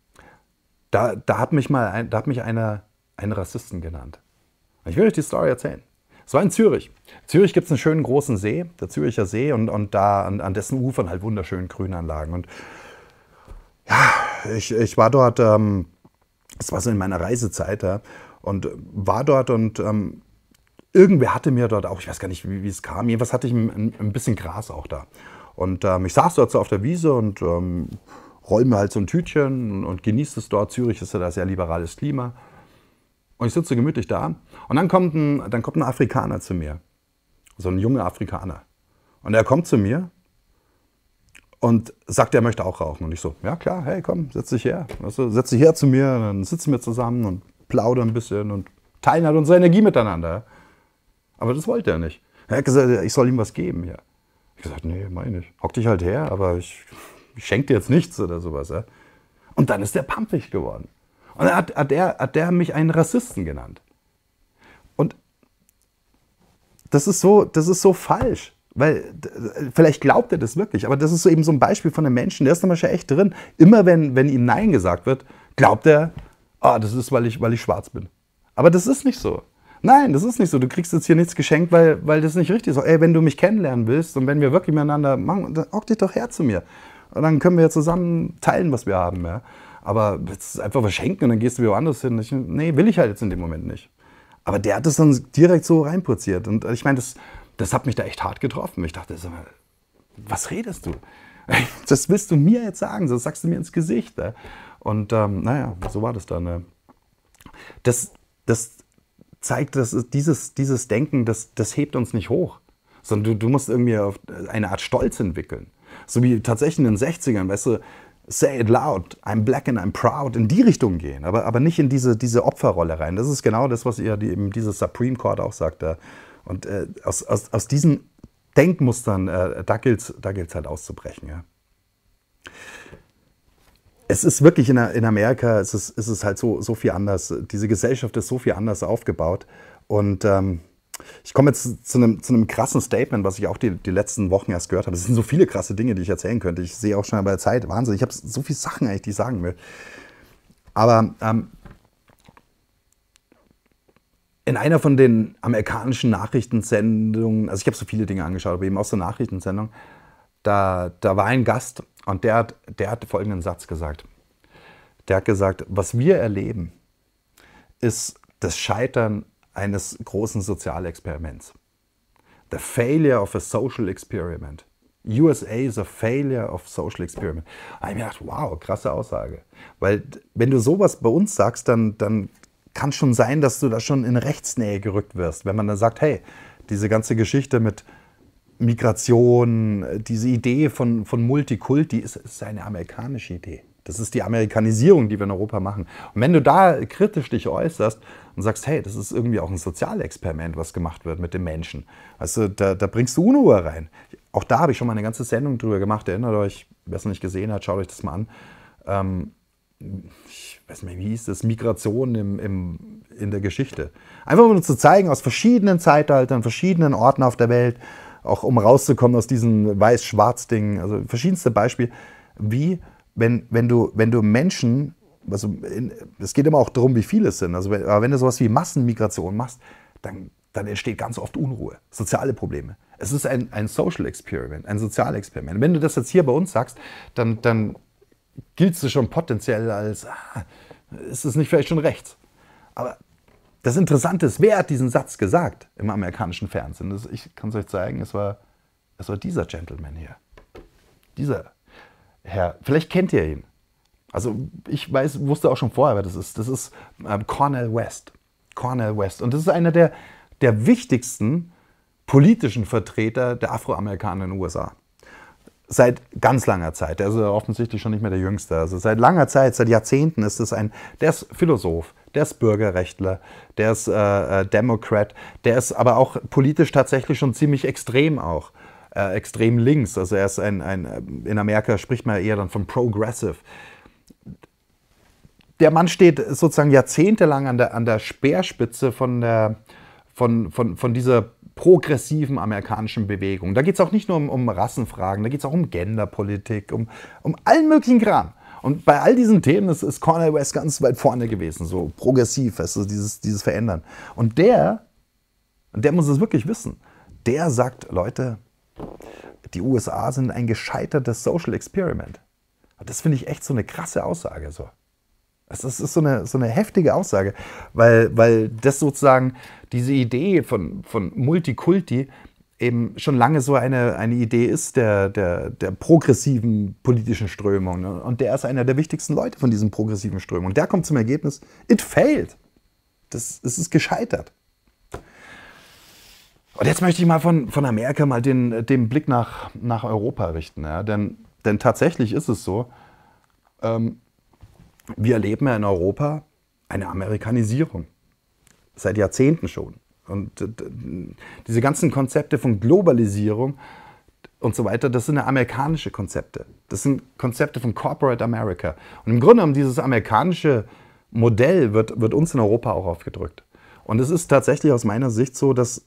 Da hat mich einer einen Rassisten genannt. Ich will euch die Story erzählen. Es war in Zürich. In Zürich gibt es einen schönen großen See, der Züricher See, und da an dessen Ufern halt wunderschöne Grünanlagen. Und ja, ich war dort, es war so in meiner Reisezeit, ja, und war dort und irgendwer hatte mir dort auch, ich weiß gar nicht, wie es kam, jedenfalls hatte ich ein bisschen Gras auch da. Und ich saß dort so auf der Wiese und roll mir halt so ein Tütchen und genieße es dort. Zürich ist ja da sehr liberales Klima. Und ich sitze gemütlich da und dann kommt ein Afrikaner zu mir, so ein junger Afrikaner. Und er kommt zu mir und sagt, er möchte auch rauchen. Und ich so, ja klar, hey komm, setz dich her. Also, setz dich her zu mir, dann sitzen wir zusammen und plaudern ein bisschen und teilen halt unsere Energie miteinander. Aber das wollte er nicht. Er hat gesagt, ich soll ihm was geben. Ja. Ich habe gesagt, nee, meine ich. Hock dich halt her, aber ich schenke dir jetzt nichts oder sowas. Ja. Und dann ist der pampig geworden. Und dann hat der mich einen Rassisten genannt. Und das ist so falsch. Weil vielleicht glaubt er das wirklich, aber das ist so eben so ein Beispiel von einem Menschen, der ist dann schon echt drin. Immer wenn ihm Nein gesagt wird, glaubt er, das ist, weil ich schwarz bin. Aber das ist nicht so. Nein, das ist nicht so. Du kriegst jetzt hier nichts geschenkt, weil das nicht richtig ist. Ey, wenn du mich kennenlernen willst und wenn wir wirklich miteinander machen, dann hock dich doch her zu mir. Und dann können wir ja zusammen teilen, was wir haben. Ja. Aber jetzt einfach was schenken und dann gehst du wieder woanders hin. Nee, will ich halt jetzt in dem Moment nicht. Aber der hat das dann direkt so reinpurziert. Und ich meine, das hat mich da echt hart getroffen. Ich dachte, was redest du? Das willst du mir jetzt sagen, das sagst du mir ins Gesicht. Ja. Und naja, so war das dann. Das zeigt, dass dieses Denken, das hebt uns nicht hoch. Sondern du musst irgendwie auf eine Art Stolz entwickeln. So wie tatsächlich in den 60ern, weißt du, say it loud, I'm black and I'm proud, in die Richtung gehen, aber nicht in diese Opferrolle rein. Das ist genau das, was eben dieses Supreme Court auch sagt. Und aus diesen Denkmustern, da gilt's halt auszubrechen. Ja. Es ist wirklich in Amerika, es ist halt so viel anders. Diese Gesellschaft ist so viel anders aufgebaut. Und ich komme jetzt zu einem krassen Statement, was ich auch die letzten Wochen erst gehört habe. Es sind so viele krasse Dinge, die ich erzählen könnte. Ich sehe auch schon bei der Zeit, Wahnsinn. Ich habe so viele Sachen eigentlich, die ich sagen will. Aber in einer von den amerikanischen Nachrichtensendungen, also ich habe so viele Dinge angeschaut, aber eben auch so Nachrichtensendungen, da war ein Gast und der hat folgenden Satz gesagt. Der hat gesagt, was wir erleben, ist das Scheitern eines großen Sozialexperiments. The failure of a social experiment. USA is a failure of social experiment. Da habe ich mir gedacht, wow, krasse Aussage. Weil wenn du sowas bei uns sagst, dann kann schon sein, dass du da schon in Rechtsnähe gerückt wirst. Wenn man dann sagt, hey, diese ganze Geschichte mit Migration, diese Idee von Multikulti ist eine amerikanische Idee. Das ist die Amerikanisierung, die wir in Europa machen. Und wenn du da kritisch dich äußerst und sagst, hey, das ist irgendwie auch ein Sozialexperiment, was gemacht wird mit den Menschen. Also da bringst du Unruhe rein. Auch da habe ich schon mal eine ganze Sendung drüber gemacht. Erinnert euch, wer es noch nicht gesehen hat, schaut euch das mal an. Ich weiß nicht mehr, wie hieß das? Migration in der Geschichte. Einfach um uns zu zeigen, aus verschiedenen Zeitaltern, verschiedenen Orten auf der Welt, auch um rauszukommen aus diesen Weiß-Schwarz-Dingen, also verschiedenste Beispiele, wie wenn du Menschen, also es geht immer auch darum, wie viele es sind, also aber wenn du sowas wie Massenmigration machst, dann entsteht ganz oft Unruhe, soziale Probleme. Es ist ein Social Experiment, ein Sozialexperiment. Wenn du das jetzt hier bei uns sagst, dann giltst du schon potenziell als, ist es nicht vielleicht schon rechts? Aber das Interessante ist, wer hat diesen Satz gesagt im amerikanischen Fernsehen? Ich kann es euch zeigen, es war dieser Gentleman hier. Dieser Herr. Vielleicht kennt ihr ihn. Also ich wusste auch schon vorher, wer das ist. Das ist Cornel West. Cornel West. Und das ist einer der wichtigsten politischen Vertreter der Afroamerikaner in den USA. Seit ganz langer Zeit. Der ist offensichtlich schon nicht mehr der Jüngste. Also seit langer Zeit, seit Jahrzehnten ist es der ist Philosoph, der ist Bürgerrechtler, der ist Democrat, der ist aber auch politisch tatsächlich schon ziemlich extrem auch. Extrem links. Also er ist in Amerika spricht man eher dann von Progressive. Der Mann steht sozusagen jahrzehntelang an der Speerspitze von dieser progressiven amerikanischen Bewegung. Da geht es auch nicht nur um Rassenfragen, da geht es auch um Genderpolitik, um allen möglichen Kram. Und bei all diesen Themen ist Cornel West ganz weit vorne gewesen, so progressiv, also dieses Verändern. Und der muss es wirklich wissen. Der sagt, Leute, die USA sind ein gescheitertes Social Experiment. Und das finde ich echt so eine krasse Aussage. So. Das ist so eine heftige Aussage, weil das sozusagen diese Idee von Multikulti eben schon lange so eine Idee ist der progressiven politischen Strömung. Ne? Und der ist einer der wichtigsten Leute von diesen progressiven Strömungen. Und der kommt zum Ergebnis, it failed. Es ist gescheitert. Und jetzt möchte ich mal von Amerika mal den Blick nach Europa richten. Ja? Denn tatsächlich ist es so, wir erleben ja in Europa eine Amerikanisierung. Seit Jahrzehnten schon. Und diese ganzen Konzepte von Globalisierung und so weiter, das sind ja amerikanische Konzepte. Das sind Konzepte von Corporate America. Und im Grunde genommen, dieses amerikanische Modell wird uns in Europa auch aufgedrückt. Und es ist tatsächlich aus meiner Sicht so, dass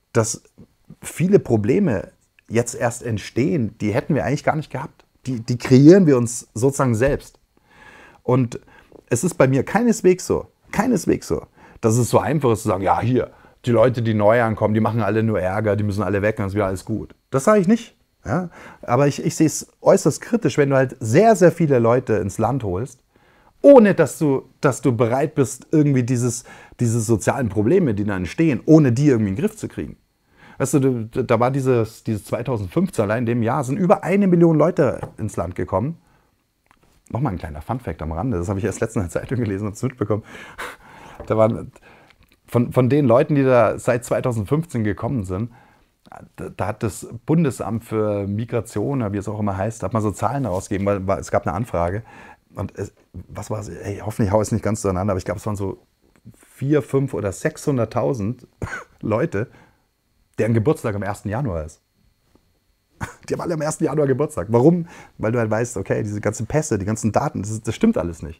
viele Probleme jetzt erst entstehen, die hätten wir eigentlich gar nicht gehabt. Die kreieren wir uns sozusagen selbst. Und es ist bei mir keineswegs so, dass es so einfach ist zu sagen, ja hier, die Leute, die neu ankommen, die machen alle nur Ärger, die müssen alle weg, dann ist wieder alles gut. Das sage ich nicht. Ja? Aber ich sehe es äußerst kritisch, wenn du halt sehr, sehr viele Leute ins Land holst, ohne dass du bereit bist, irgendwie diese sozialen Probleme, die da entstehen, ohne die irgendwie in den Griff zu kriegen. Weißt du, da war dieses 2015, allein in dem Jahr, sind über 1 Million Leute ins Land gekommen. Nochmal ein kleiner Funfact am Rande, das habe ich erst letztens in der Zeitung gelesen und es mitbekommen. Da waren von den Leuten, die da seit 2015 gekommen sind, da hat das Bundesamt für Migration, wie es auch immer heißt, hat mal so Zahlen herausgegeben, weil es gab eine Anfrage. Und was war es? Hey, hoffentlich haue ich es nicht ganz zueinander, aber ich glaube, es waren so 400.000, 500.000 oder 600.000 Leute, deren Geburtstag am 1. Januar ist. Die haben alle am 1. Januar Geburtstag. Warum? Weil du halt weißt, okay, diese ganzen Pässe, die ganzen Daten, das stimmt alles nicht.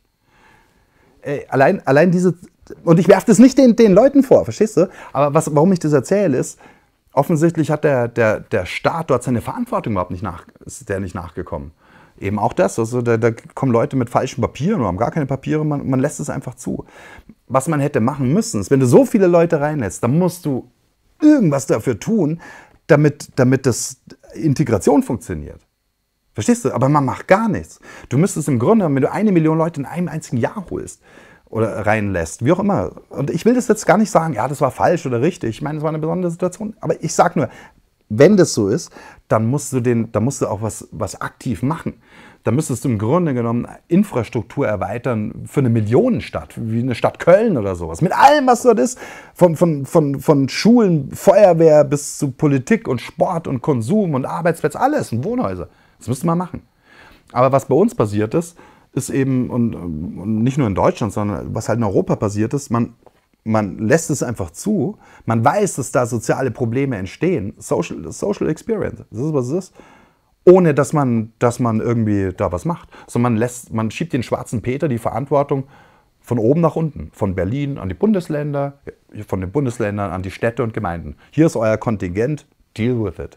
Allein diese, und ich werfe das nicht den Leuten vor, verstehst du? Aber warum ich das erzähle, ist, offensichtlich hat der Staat dort seine Verantwortung überhaupt nicht nachgekommen. Eben auch das, also da kommen Leute mit falschen Papieren oder haben gar keine Papiere, man lässt es einfach zu. Was man hätte machen müssen, ist, wenn du so viele Leute reinlässt, dann musst du irgendwas dafür tun, damit das Integration funktioniert. Verstehst du? Aber man macht gar nichts. Du müsstest im Grunde, wenn du 1 Million Leute in einem einzigen Jahr holst oder reinlässt, wie auch immer. Und ich will das jetzt gar nicht sagen, ja, das war falsch oder richtig. Ich meine, es war eine besondere Situation. Aber ich sage nur, wenn das so ist, dann musst du auch was aktiv machen. Dann müsstest du im Grunde genommen Infrastruktur erweitern für eine Millionenstadt, wie eine Stadt Köln oder sowas. Mit allem, was dort ist, von Schulen, Feuerwehr bis zu Politik und Sport und Konsum und Arbeitsplätze, alles und Wohnhäuser. Das müsste man machen. Aber was bei uns passiert ist eben, und nicht nur in Deutschland, sondern was halt in Europa passiert ist, man lässt es einfach zu, man weiß, dass da soziale Probleme entstehen, Social Experience, das ist, was es ist, ohne dass man irgendwie da was macht. Sondern man schiebt den schwarzen Peter die Verantwortung von oben nach unten, von Berlin an die Bundesländer, von den Bundesländern an die Städte und Gemeinden. Hier ist euer Kontingent, deal with it.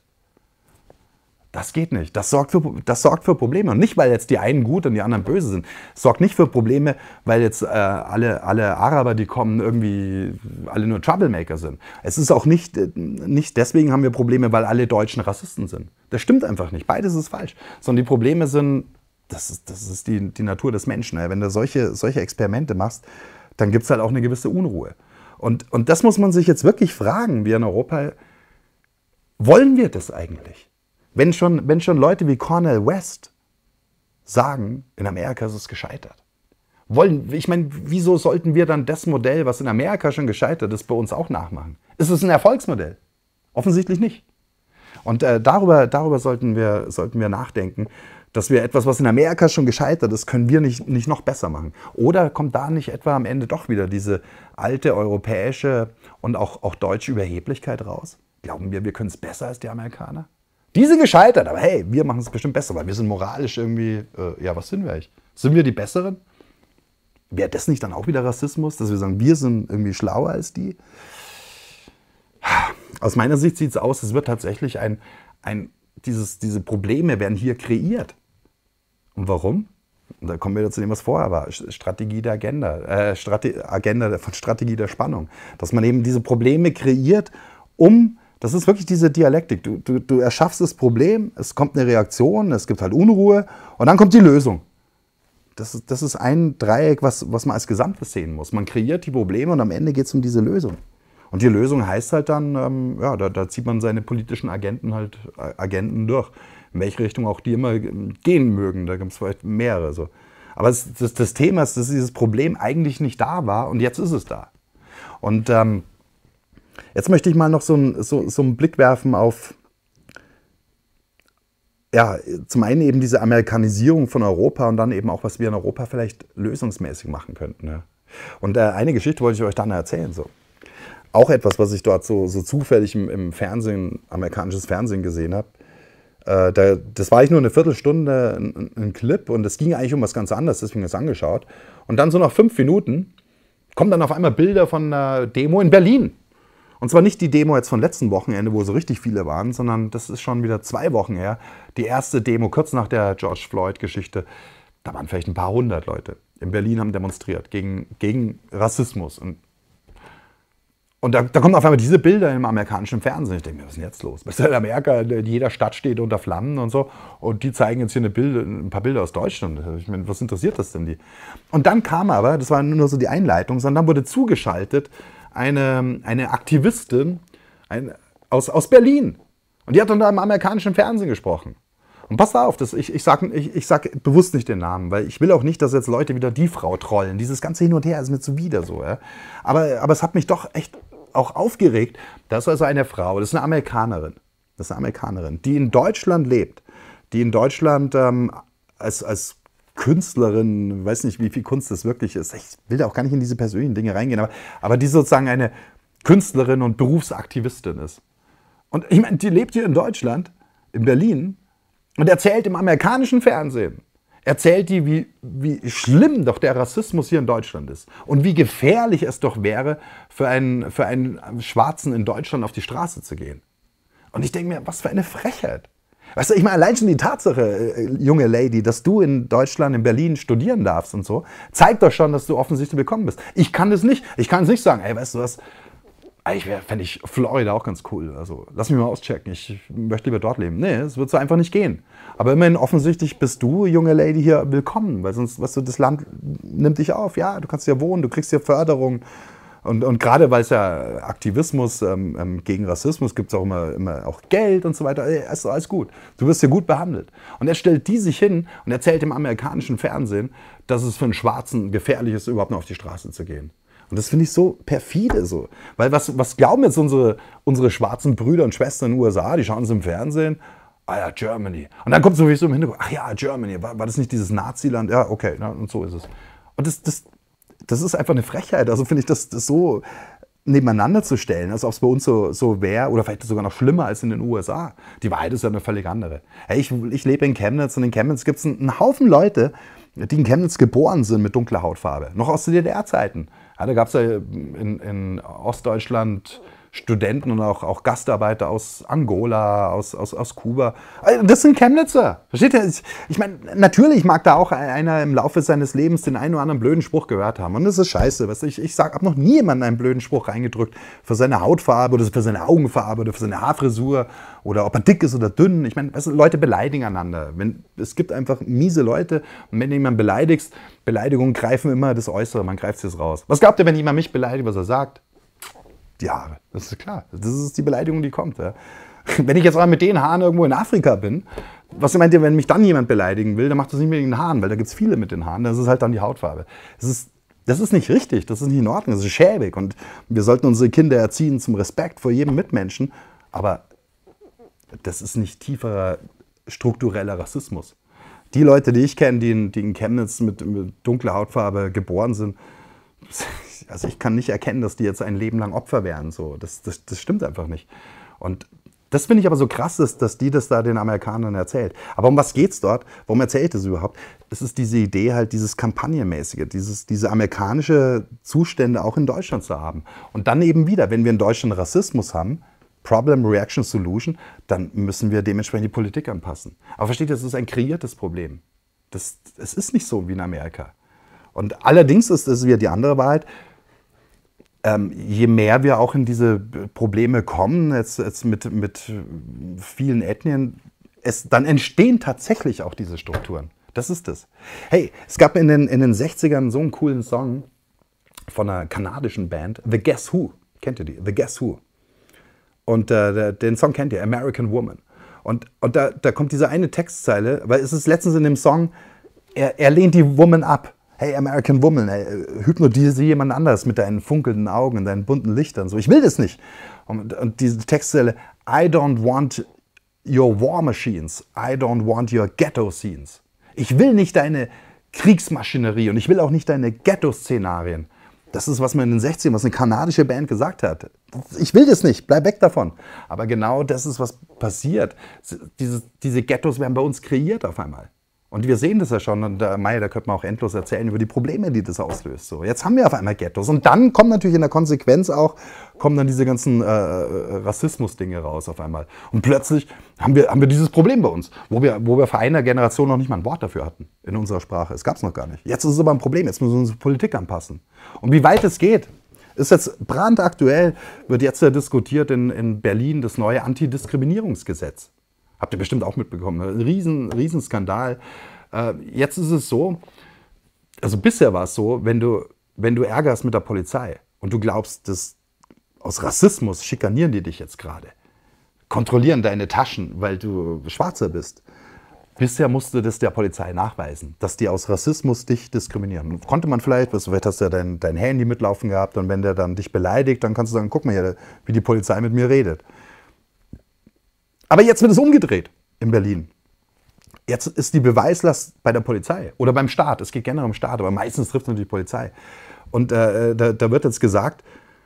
Das geht nicht. Das sorgt für Probleme. Und nicht, weil jetzt die einen gut und die anderen böse sind. Es sorgt nicht für Probleme, weil jetzt alle Araber, die kommen, irgendwie alle nur Troublemaker sind. Es ist auch nicht deswegen haben wir Probleme, weil alle Deutschen Rassisten sind. Das stimmt einfach nicht. Beides ist falsch. Sondern die Probleme sind, das ist die Natur des Menschen. Wenn du solche Experimente machst, dann gibt es halt auch eine gewisse Unruhe. Und das muss man sich jetzt wirklich fragen, wir in Europa, wollen wir das eigentlich? Wenn schon Leute wie Cornel West sagen, in Amerika ist es gescheitert. Ich meine, wieso sollten wir dann das Modell, was in Amerika schon gescheitert ist, bei uns auch nachmachen? Ist es ein Erfolgsmodell? Offensichtlich nicht. Und darüber sollten wir nachdenken, dass wir etwas, was in Amerika schon gescheitert ist, können wir nicht noch besser machen. Oder kommt da nicht etwa am Ende doch wieder diese alte europäische und auch deutsche Überheblichkeit raus? Glauben wir können es besser als die Amerikaner? Die sind gescheitert, aber hey, wir machen es bestimmt besser, weil wir sind moralisch irgendwie, was sind wir eigentlich? Sind wir die Besseren? Wäre das nicht dann auch wieder Rassismus, dass wir sagen, wir sind irgendwie schlauer als die? Aus meiner Sicht sieht es aus, es wird tatsächlich diese Probleme werden hier kreiert. Und warum? Und da kommen wir wieder zu dem, was vorher war. Strategie der Agenda, Strategie der Spannung. Dass man eben diese Probleme kreiert, das ist wirklich diese Dialektik. Du erschaffst das Problem, es kommt eine Reaktion, es gibt halt Unruhe und dann kommt die Lösung. Das ist ein Dreieck, was man als Gesamtes sehen muss. Man kreiert die Probleme und am Ende geht es um diese Lösung. Und die Lösung heißt halt dann, da zieht man seine politischen Agenten durch. In welche Richtung auch die immer gehen mögen, da gibt es vielleicht mehrere. So. Aber das Thema ist, dass dieses Problem eigentlich nicht da war und jetzt ist es da. Und jetzt möchte ich mal noch so einen Blick werfen auf, zum einen eben diese Amerikanisierung von Europa und dann eben auch, was wir in Europa vielleicht lösungsmäßig machen könnten. Ja. Und eine Geschichte wollte ich euch dann erzählen. So. Auch etwas, was ich dort so zufällig im Fernsehen, amerikanisches Fernsehen gesehen habe. Das war eigentlich nur eine Viertelstunde ein Clip und es ging eigentlich um was ganz anderes, deswegen habe ich es angeschaut. Und dann so nach 5 Minuten kommen dann auf einmal Bilder von einer Demo in Berlin. Und zwar nicht die Demo jetzt von letzten Wochenende, wo so richtig viele waren, sondern das ist schon wieder 2 Wochen her. Die erste Demo, kurz nach der George Floyd-Geschichte, da waren vielleicht ein paar 100 Leute. In Berlin haben demonstriert gegen Rassismus. Und da kommen auf einmal diese Bilder im amerikanischen Fernsehen. Ich denke mir, was ist denn jetzt los? In Amerika, in jeder Stadt steht unter Flammen und so. Und die zeigen jetzt hier ein paar Bilder aus Deutschland. Ich meine, was interessiert das denn die? Und dann kam aber, das war nur so die Einleitung, sondern dann wurde zugeschaltet eine Aktivistin aus Berlin. Und die hat dann da im amerikanischen Fernsehen gesprochen. Und pass auf, ich sag bewusst nicht den Namen, weil ich will auch nicht, dass jetzt Leute wieder die Frau trollen. Dieses ganze Hin und Her ist mir zuwider so. Ja? Aber es hat mich doch echt auch aufgeregt. Das ist also eine Frau, das ist eine Amerikanerin, die in Deutschland lebt, die in Deutschland als Künstlerin, weiß nicht, wie viel Kunst das wirklich ist. Ich will da auch gar nicht in diese persönlichen Dinge reingehen, aber die sozusagen eine Künstlerin und Berufsaktivistin ist. Und ich meine, die lebt hier in Deutschland, in Berlin, und erzählt im amerikanischen Fernsehen, wie schlimm doch der Rassismus hier in Deutschland ist und wie gefährlich es doch wäre, für einen Schwarzen in Deutschland auf die Straße zu gehen. Und ich denke mir, was für eine Frechheit. Weißt du, ich meine, allein schon die Tatsache, junge Lady, dass du in Deutschland, in Berlin studieren darfst und so, zeigt doch schon, dass du offensichtlich willkommen bist. Ich kann das nicht. Ich kann es nicht sagen, ey, weißt du was, fände ich Florida auch ganz cool. Also lass mich mal auschecken, ich möchte lieber dort leben. Nee, es wird so einfach nicht gehen. Aber immerhin offensichtlich bist du, junge Lady, hier willkommen, weil sonst, weißt du, das Land nimmt dich auf. Ja, du kannst hier wohnen, du kriegst hier Förderung. Und gerade weil es ja Aktivismus gegen Rassismus gibt, es auch immer auch Geld und so weiter. Ist doch alles gut. Du wirst hier gut behandelt. Und er stellt die sich hin und erzählt im amerikanischen Fernsehen, dass es für einen Schwarzen gefährlich ist, überhaupt noch auf die Straße zu gehen. Und das finde ich so perfide so. Weil was glauben jetzt unsere schwarzen Brüder und Schwestern in den USA? Die schauen es im Fernsehen. Ah ja, Germany. Und dann kommt sowieso im Hintergrund, ach ja, Germany. War das nicht dieses Naziland? Ja, okay, na, und so ist es. Und das ist einfach eine Frechheit. Also finde ich, das so nebeneinander zu stellen, als ob es bei uns so wäre oder vielleicht sogar noch schlimmer als in den USA. Die Wahrheit ist ja eine völlig andere. Hey, ich lebe in Chemnitz und in Chemnitz gibt es einen Haufen Leute, die in Chemnitz geboren sind mit dunkler Hautfarbe. Noch aus den DDR-Zeiten. Ja, da gab es ja in Ostdeutschland Studenten und auch Gastarbeiter aus Angola, aus Kuba. Also das sind Chemnitzer. Versteht ihr? Ich meine, natürlich mag da auch einer im Laufe seines Lebens den einen oder anderen blöden Spruch gehört haben. Und das ist scheiße. Weißt du? Ich habe noch nie jemanden einen blöden Spruch reingedrückt für seine Hautfarbe oder für seine Augenfarbe oder für seine Haarfrisur oder ob er dick ist oder dünn. Ich meine, weißt du, Leute beleidigen einander. Es gibt einfach miese Leute und wenn du jemanden beleidigst, Beleidigungen greifen immer das Äußere, man greift es raus. Was glaubt ihr, wenn jemand mich beleidigt, was er sagt? die Haare. Das ist klar. Das ist die Beleidigung, die kommt. Ja. Wenn ich jetzt mal mit den Haaren irgendwo in Afrika bin, was meint ihr, wenn mich dann jemand beleidigen will, dann macht das nicht mit den Haaren, weil da gibt es viele mit den Haaren. Das ist halt dann die Hautfarbe. Das ist nicht richtig, das ist nicht in Ordnung, das ist schäbig. Und wir sollten unsere Kinder erziehen zum Respekt vor jedem Mitmenschen. Aber das ist nicht tieferer struktureller Rassismus. Die Leute, die ich kenne, die in Chemnitz mit dunkler Hautfarbe geboren sind, also ich kann nicht erkennen, dass die jetzt ein Leben lang Opfer wären. So, das stimmt einfach nicht. Und das finde ich aber so krass, dass die das da den Amerikanern erzählt. Aber um was geht's dort? Warum erzählt es überhaupt? Es ist diese Idee halt, dieses Kampagnenmäßige, diese amerikanische Zustände auch in Deutschland zu haben. Und dann eben wieder, wenn wir in Deutschland Rassismus haben, Problem, Reaction, Solution, dann müssen wir dementsprechend die Politik anpassen. Aber versteht ihr, das ist ein kreiertes Problem. Es ist nicht so wie in Amerika. Und allerdings ist es wieder die andere Wahrheit, je mehr wir auch in diese Probleme kommen, jetzt mit vielen Ethnien, dann entstehen tatsächlich auch diese Strukturen. Das ist es. Hey, es gab in den 60ern so einen coolen Song von einer kanadischen Band, The Guess Who. Kennt ihr die? The Guess Who. Und den Song kennt ihr, American Woman. Und da kommt diese eine Textzeile, weil es ist letztens in dem Song, er lehnt die Woman ab. Hey, American Woman, hey, hypnotisiere jemand anders mit deinen funkelnden Augen, deinen bunten Lichtern. So, ich will das nicht. Und diese Textzeile, I don't want your war machines, I don't want your ghetto scenes. Ich will nicht deine Kriegsmaschinerie und ich will auch nicht deine Ghetto-Szenarien. Das ist, was man in den 60ern, was eine kanadische Band gesagt hat. Ich will das nicht, bleib weg davon. Aber genau das ist, was passiert. Diese Ghettos werden bei uns kreiert auf einmal. Und wir sehen das ja schon, und da könnte man auch endlos erzählen über die Probleme, die das auslöst. So, jetzt haben wir auf einmal Ghettos. Und dann kommen natürlich in der Konsequenz auch, kommen dann diese ganzen Rassismus-Dinge raus auf einmal. Und plötzlich haben wir dieses Problem bei uns, wo wir vor einer Generation noch nicht mal ein Wort dafür hatten in unserer Sprache. Es gab es noch gar nicht. Jetzt ist es aber ein Problem, jetzt müssen wir unsere Politik anpassen. Und wie weit es geht, ist jetzt brandaktuell, wird jetzt ja diskutiert in Berlin das neue Antidiskriminierungsgesetz. Habt ihr bestimmt auch mitbekommen. Ein riesen Skandal. Jetzt ist es so, also bisher war es so, wenn du Ärger hast mit der Polizei und du glaubst, dass aus Rassismus schikanieren die dich jetzt gerade, kontrollieren deine Taschen, weil du Schwarzer bist. Bisher musste das der Polizei nachweisen, dass die aus Rassismus dich diskriminieren. Konnte man vielleicht hast du ja dein Handy mitlaufen gehabt und wenn der dann dich beleidigt, dann kannst du sagen, guck mal hier, wie die Polizei mit mir redet. Aber jetzt wird es umgedreht in Berlin. Jetzt ist die Beweislast bei der Polizei oder beim Staat. Es geht generell um Staat, aber meistens trifft es natürlich die Polizei. Und da wird jetzt gesagt,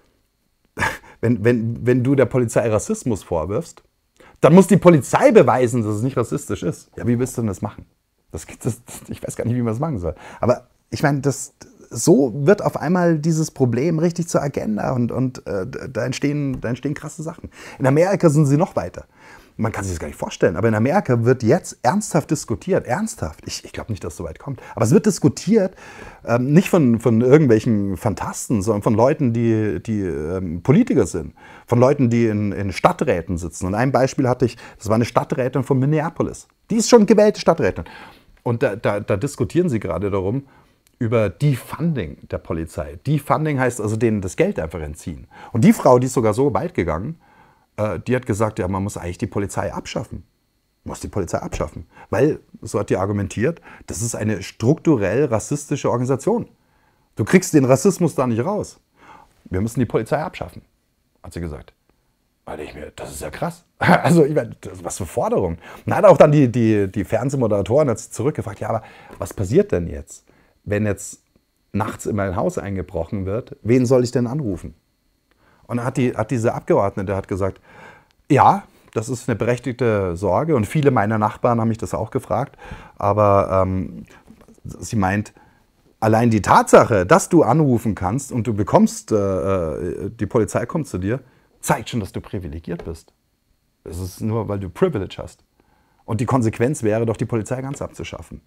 wenn du der Polizei Rassismus vorwirfst, dann muss die Polizei beweisen, dass es nicht rassistisch ist. Ja, wie willst du denn das machen? Ich weiß gar nicht, wie man das machen soll. Aber ich meine, so wird auf einmal dieses Problem richtig zur Agenda und da entstehen krasse Sachen. In Amerika sind sie noch weiter. Man kann sich das gar nicht vorstellen, aber in Amerika wird jetzt ernsthaft diskutiert, ernsthaft. Ich glaube nicht, dass es so weit kommt, aber es wird diskutiert, nicht von irgendwelchen Fantasten, sondern von Leuten, die Politiker sind, von Leuten, die in Stadträten sitzen. Und ein Beispiel hatte ich, das war eine Stadträtin von Minneapolis. Die ist schon gewählte Stadträtin. Und da diskutieren sie gerade darum, über Defunding der Polizei. Defunding heißt also denen das Geld einfach entziehen. Und die Frau, die ist sogar so weit gegangen, die hat gesagt, ja, man muss eigentlich die Polizei abschaffen. Man muss die Polizei abschaffen. Weil, so hat die argumentiert, das ist eine strukturell rassistische Organisation. Du kriegst den Rassismus da nicht raus. Wir müssen die Polizei abschaffen, hat sie gesagt. Das ist ja krass. Also, ich meine, was für Forderung. Dann hat auch dann die Fernsehmoderatoren zurückgefragt, ja, aber was passiert denn jetzt, wenn jetzt nachts in mein Haus eingebrochen wird? Wen soll ich denn anrufen? Und dann hat diese Abgeordnete gesagt, ja, das ist eine berechtigte Sorge und viele meiner Nachbarn haben mich das auch gefragt, aber sie meint, allein die Tatsache, dass du anrufen kannst und du bekommst, die Polizei kommt zu dir, zeigt schon, dass du privilegiert bist. Das ist nur, weil du Privilege hast. Und die Konsequenz wäre doch, die Polizei ganz abzuschaffen.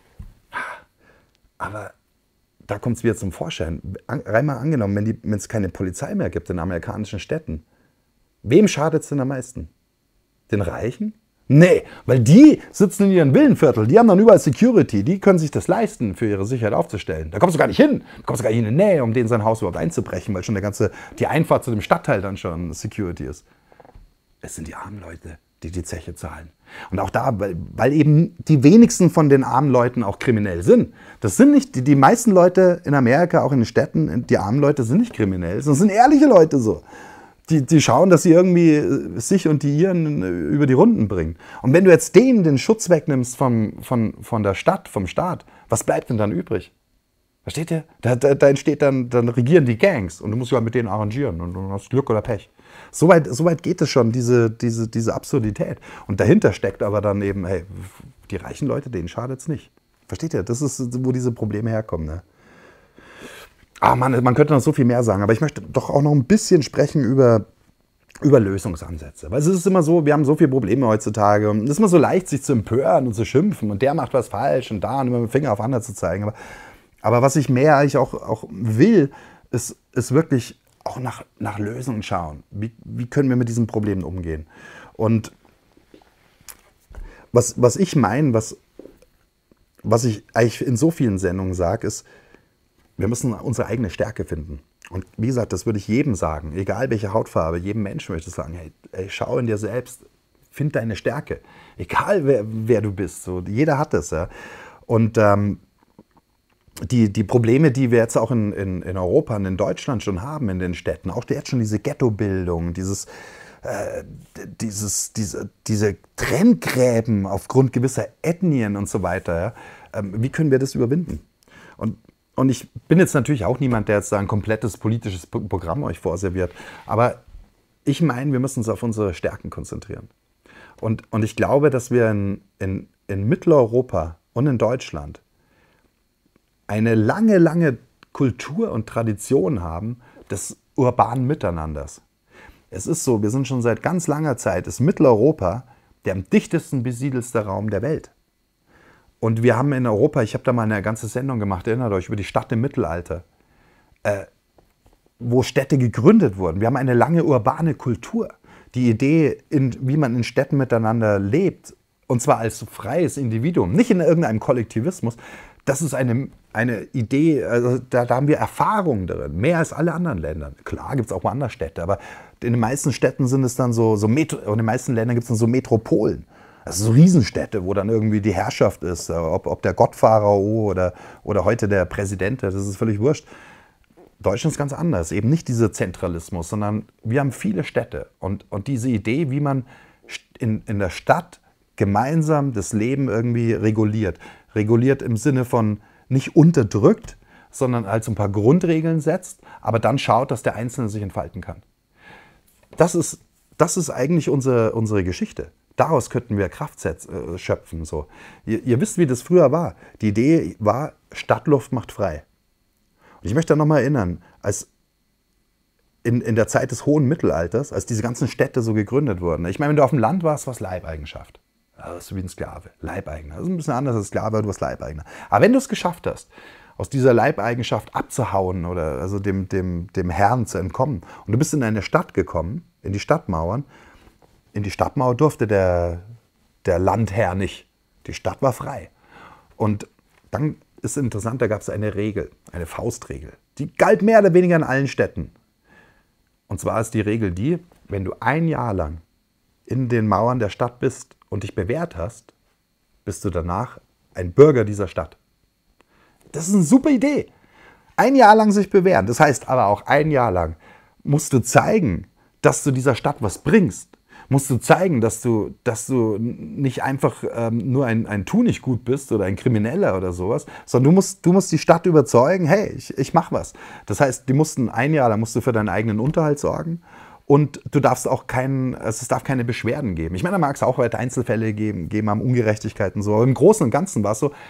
Aber da kommt es wieder zum Vorschein. Rein mal angenommen, wenn es keine Polizei mehr gibt in amerikanischen Städten, wem schadet es denn am meisten? Den Reichen? Nee, weil die sitzen in ihren Villenviertel, die haben dann überall Security, die können sich das leisten, für ihre Sicherheit aufzustellen. Da kommst du gar nicht hin, du kommst gar nicht in die Nähe, um denen sein Haus überhaupt einzubrechen, weil schon die Einfahrt zu dem Stadtteil dann schon Security ist. Es sind die armen Leute, die die Zeche zahlen. Und auch da, weil eben die wenigsten von den armen Leuten auch kriminell sind. Das sind nicht, die meisten Leute in Amerika, auch in den Städten, die armen Leute sind nicht kriminell, sondern sind ehrliche Leute so. Die schauen, dass sie irgendwie sich und die ihren über die Runden bringen. Und wenn du jetzt denen den Schutz wegnimmst von der Stadt, vom Staat, was bleibt denn dann übrig? Versteht ihr? Da entsteht dann regieren die Gangs und du musst dich halt mit denen arrangieren und du hast Glück oder Pech. So weit geht es schon, diese Absurdität. Und dahinter steckt aber dann eben, hey, die reichen Leute, denen schadet es nicht. Versteht ihr? Das ist, wo diese Probleme herkommen. Ne? Ah Mann, man könnte noch so viel mehr sagen, aber ich möchte doch auch noch ein bisschen sprechen über Lösungsansätze. Weil es ist immer so, wir haben so viele Probleme heutzutage und es ist immer so leicht, sich zu empören und zu schimpfen und der macht was falsch und da und immer mit dem Finger auf andere zu zeigen. Aber was ich mehr eigentlich auch will, ist wirklich auch nach Lösungen schauen. Wie können wir mit diesen Problemen umgehen? Und was ich meine, was ich eigentlich in so vielen Sendungen sage, ist, wir müssen unsere eigene Stärke finden. Und wie gesagt, das würde ich jedem sagen, egal welche Hautfarbe, jedem Menschen möchte ich sagen, hey, schau in dir selbst, find deine Stärke. Egal wer du bist, so, jeder hat das. Ja. Und die Probleme, die wir jetzt auch in Europa und in Deutschland schon haben, in den Städten, auch jetzt schon diese Ghettobildung, diese Trenngräben aufgrund gewisser Ethnien und so weiter, ja, wie können wir das überwinden? Und ich bin jetzt natürlich auch niemand, der jetzt da ein komplettes politisches Programm euch vorserviert. Aber ich meine, wir müssen uns auf unsere Stärken konzentrieren. Und ich glaube, dass wir in Mitteleuropa und in Deutschland eine lange Kultur und Tradition haben des urbanen Miteinanders. Es ist so, wir sind schon seit ganz langer Zeit, ist Mitteleuropa der am dichtesten besiedelste Raum der Welt. Und wir haben in Europa, ich habe da mal eine ganze Sendung gemacht, erinnert euch, über die Stadt im Mittelalter, wo Städte gegründet wurden. Wir haben eine lange urbane Kultur. Die Idee, wie man in Städten miteinander lebt, und zwar als freies Individuum, nicht in irgendeinem Kollektivismus, das ist eine Idee, also da haben wir Erfahrungen drin, mehr als alle anderen Länder. Klar gibt es auch woanders Städte, aber in den meisten Städten sind es dann und in den meisten Ländern gibt es dann so Metropolen. Also so Riesenstädte, wo dann irgendwie die Herrschaft ist, ob der Gottpharao oder heute der Präsident, das ist völlig wurscht. Deutschland ist ganz anders, eben nicht dieser Zentralismus, sondern wir haben viele Städte und diese Idee, wie man in der Stadt gemeinsam das Leben irgendwie reguliert. Reguliert im Sinne von nicht unterdrückt, sondern als ein paar Grundregeln setzt, aber dann schaut, dass der Einzelne sich entfalten kann. Das ist eigentlich unsere Geschichte. Daraus könnten wir Kraft schöpfen. So. Ihr wisst, wie das früher war. Die Idee war, Stadtluft macht frei. Und ich möchte da nochmal erinnern, als in der Zeit des hohen Mittelalters, als diese ganzen Städte so gegründet wurden. Ich meine, wenn du auf dem Land warst, war es Leibeigenschaft. Das ist wie ein Sklave, Leibeigner. Das ist ein bisschen anders als Sklave, du warst Leibeigner. Aber wenn du es geschafft hast, aus dieser Leibeigenschaft abzuhauen oder also dem Herrn zu entkommen und du bist in eine Stadt gekommen, in die Stadtmauern, in die Stadtmauer durfte der Landherr nicht. Die Stadt war frei. Und dann ist interessant, da gab es eine Regel, eine Faustregel. Die galt mehr oder weniger in allen Städten. Und zwar ist die Regel die, wenn du ein Jahr lang in den Mauern der Stadt bist und dich bewährt hast, bist du danach ein Bürger dieser Stadt. Das ist eine super Idee. Ein Jahr lang sich bewähren. Das heißt aber auch ein Jahr lang musst du zeigen, dass du dieser Stadt was bringst. Musst du zeigen, dass du nicht einfach nur ein Tu-nicht-gut bist oder ein Krimineller oder sowas, sondern du musst die Stadt überzeugen, hey, ich mach was. Das heißt, ein Jahr lang musst du für deinen eigenen Unterhalt sorgen und du darfst auch es darf keine Beschwerden geben. Ich meine, da mag es auch weiter Einzelfälle geben haben Ungerechtigkeiten so, aber im Großen und Ganzen war es so,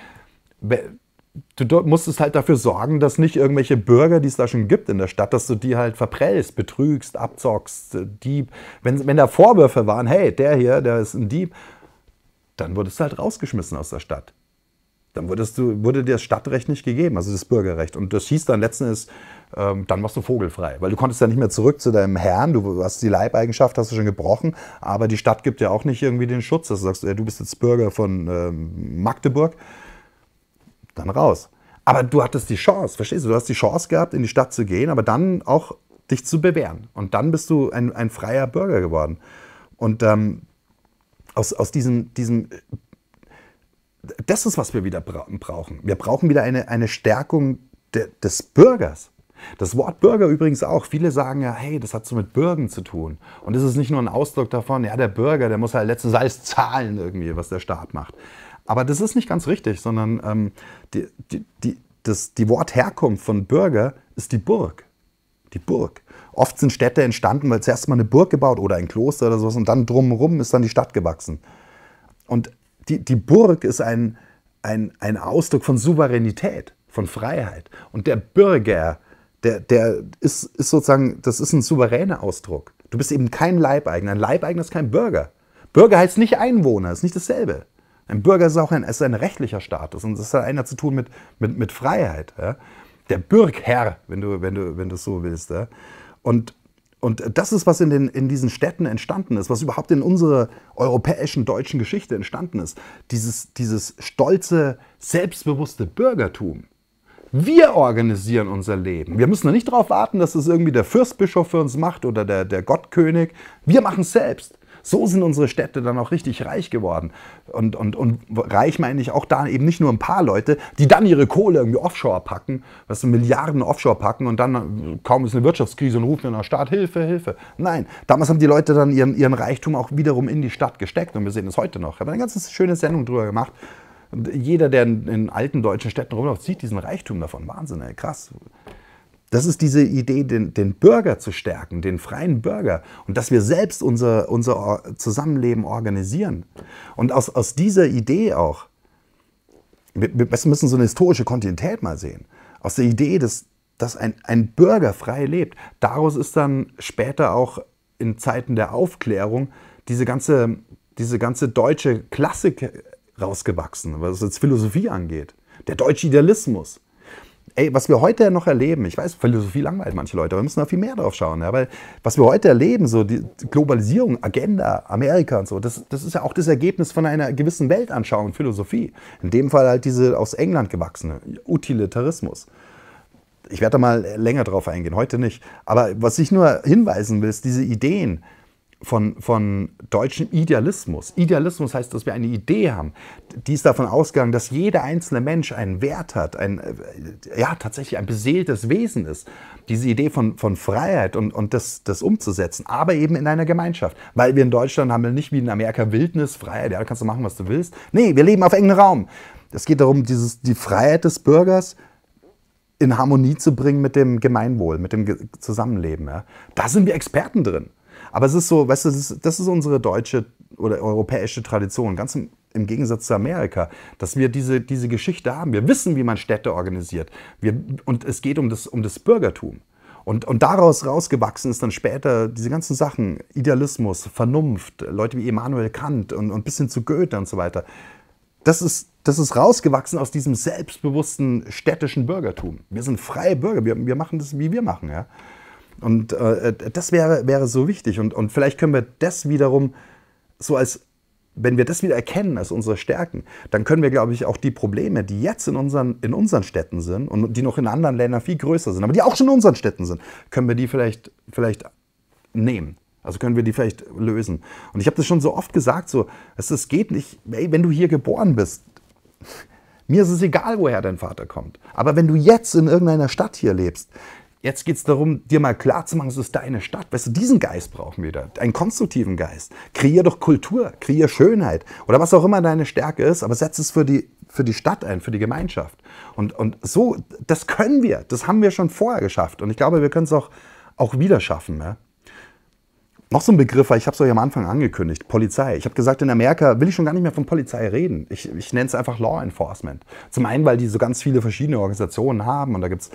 du musstest halt dafür sorgen, dass nicht irgendwelche Bürger, die es da schon gibt in der Stadt, dass du die halt verprellst, betrügst, abzockst, Dieb. Wenn da Vorwürfe waren, hey, der hier, der ist ein Dieb, dann wurdest du halt rausgeschmissen aus der Stadt. Dann wurde dir das Stadtrecht nicht gegeben, also das Bürgerrecht. Und das hieß dann letzten Endes, dann warst du vogelfrei. Weil du konntest ja nicht mehr zurück zu deinem Herrn, du hast die Leibeigenschaft, hast du schon gebrochen, aber die Stadt gibt ja auch nicht irgendwie den Schutz, dass du sagst, du bist jetzt Bürger von Magdeburg, dann raus. Aber du hattest die Chance, verstehst du? Du hast die Chance gehabt, in die Stadt zu gehen, aber dann auch dich zu bewähren. Und dann bist du ein freier Bürger geworden. Und aus diesem, das ist, was wir wieder brauchen. Wir brauchen wieder eine Stärkung des Bürgers. Das Wort Bürger übrigens auch. Viele sagen ja, hey, das hat so mit Bürgen zu tun. Und das ist nicht nur ein Ausdruck davon, ja, der Bürger, der muss halt letztens alles zahlen irgendwie, was der Staat macht. Aber das ist nicht ganz richtig, sondern die Wortherkunft von Bürger ist die Burg. Die Burg. Oft sind Städte entstanden, weil zuerst mal eine Burg gebaut oder ein Kloster oder sowas und dann drumherum ist dann die Stadt gewachsen. Und die Burg ist ein Ausdruck von Souveränität, von Freiheit. Und der Bürger, der ist sozusagen, das ist ein souveräner Ausdruck. Du bist eben kein Leibeigener. Ein Leibeigener ist kein Bürger. Bürger heißt nicht Einwohner, ist nicht dasselbe. Ein Bürger ist auch ein rechtlicher Status und das hat einer zu tun mit Freiheit. Ja? Der Bürgherr, wenn du es so willst. Ja? Und das ist, was in diesen Städten entstanden ist, was überhaupt in unserer europäischen, deutschen Geschichte entstanden ist. Dieses stolze, selbstbewusste Bürgertum. Wir organisieren unser Leben. Wir müssen nicht darauf warten, dass es irgendwie der Fürstbischof für uns macht oder der Gottkönig. Wir machen es selbst. So sind unsere Städte dann auch richtig reich geworden. Und reich meine ich auch da eben nicht nur ein paar Leute, die dann ihre Kohle irgendwie offshore packen, was Milliarden offshore packen und dann kaum ist eine Wirtschaftskrise und rufen in der Stadt Hilfe, Hilfe. Nein, damals haben die Leute dann ihren Reichtum auch wiederum in die Stadt gesteckt und wir sehen es heute noch. Ich habe eine ganz schöne Sendung drüber gemacht. Und jeder, der in alten deutschen Städten rumläuft, sieht diesen Reichtum davon. Wahnsinn, ey, krass. Das ist diese Idee, den Bürger zu stärken, den freien Bürger und dass wir selbst unser Zusammenleben organisieren. Und aus dieser Idee auch, wir müssen so eine historische Kontinuität mal sehen, aus der Idee, dass ein Bürger frei lebt, daraus ist dann später auch in Zeiten der Aufklärung diese ganze deutsche Klassik rausgewachsen, was jetzt Philosophie angeht, der deutsche Idealismus. Ey, was wir heute noch erleben, ich weiß, Philosophie langweilt manche Leute, aber wir müssen noch viel mehr drauf schauen. Ja, weil was wir heute erleben, so die Globalisierung, Agenda, Amerika und so, das ist ja auch das Ergebnis von einer gewissen Weltanschauung, Philosophie. In dem Fall halt diese aus England gewachsene Utilitarismus. Ich werde da mal länger drauf eingehen, heute nicht. Aber was ich nur hinweisen will, ist diese Ideen von deutschem Idealismus. Idealismus heißt, dass wir eine Idee haben, die ist davon ausgegangen, dass jeder einzelne Mensch einen Wert hat, tatsächlich ein beseeltes Wesen ist. Diese Idee von Freiheit und das umzusetzen, aber eben in einer Gemeinschaft. Weil wir in Deutschland haben wir nicht wie in Amerika Wildnis, Freiheit, ja, da kannst du machen, was du willst. Nee, wir leben auf engem Raum. Es geht darum, die Freiheit des Bürgers in Harmonie zu bringen mit dem Gemeinwohl, mit dem Zusammenleben. Ja. Da sind wir Experten drin. Aber es ist so, weißt du, das ist unsere deutsche oder europäische Tradition, ganz im Gegensatz zu Amerika, dass wir diese Geschichte haben. Wir wissen, wie man Städte organisiert. Und es geht um das Bürgertum. Und daraus rausgewachsen ist dann später diese ganzen Sachen, Idealismus, Vernunft, Leute wie Immanuel Kant und bis hin zu Goethe und so weiter. Das ist rausgewachsen aus diesem selbstbewussten städtischen Bürgertum. Wir sind freie Bürger, wir machen das, wie wir machen, ja. Und das wäre so wichtig. Und vielleicht können wir das wiederum wenn wir das wieder erkennen als unsere Stärken, dann können wir, glaube ich, auch die Probleme, die jetzt in unseren Städten sind und die noch in anderen Ländern viel größer sind, aber die auch schon in unseren Städten sind, können wir die vielleicht nehmen. Also können wir die vielleicht lösen. Und ich habe das schon so oft gesagt, so, es geht nicht, ey, wenn du hier geboren bist, mir ist es egal, woher dein Vater kommt. Aber wenn du jetzt in irgendeiner Stadt hier lebst, jetzt geht es darum, dir mal klarzumachen, es ist deine Stadt. Weißt du, diesen Geist brauchen wir da, einen konstruktiven Geist. Kreier doch Kultur, kreier Schönheit oder was auch immer deine Stärke ist, aber setz es für die Stadt ein, für die Gemeinschaft. Und so, das können wir, das haben wir schon vorher geschafft. Und ich glaube, wir können es auch wieder schaffen. Ja? Noch so ein Begriff, weil ich habe es euch am Anfang angekündigt, Polizei. Ich habe gesagt, in Amerika will ich schon gar nicht mehr von Polizei reden. Ich nenne es einfach Law Enforcement. Zum einen, weil die so ganz viele verschiedene Organisationen haben und da gibt es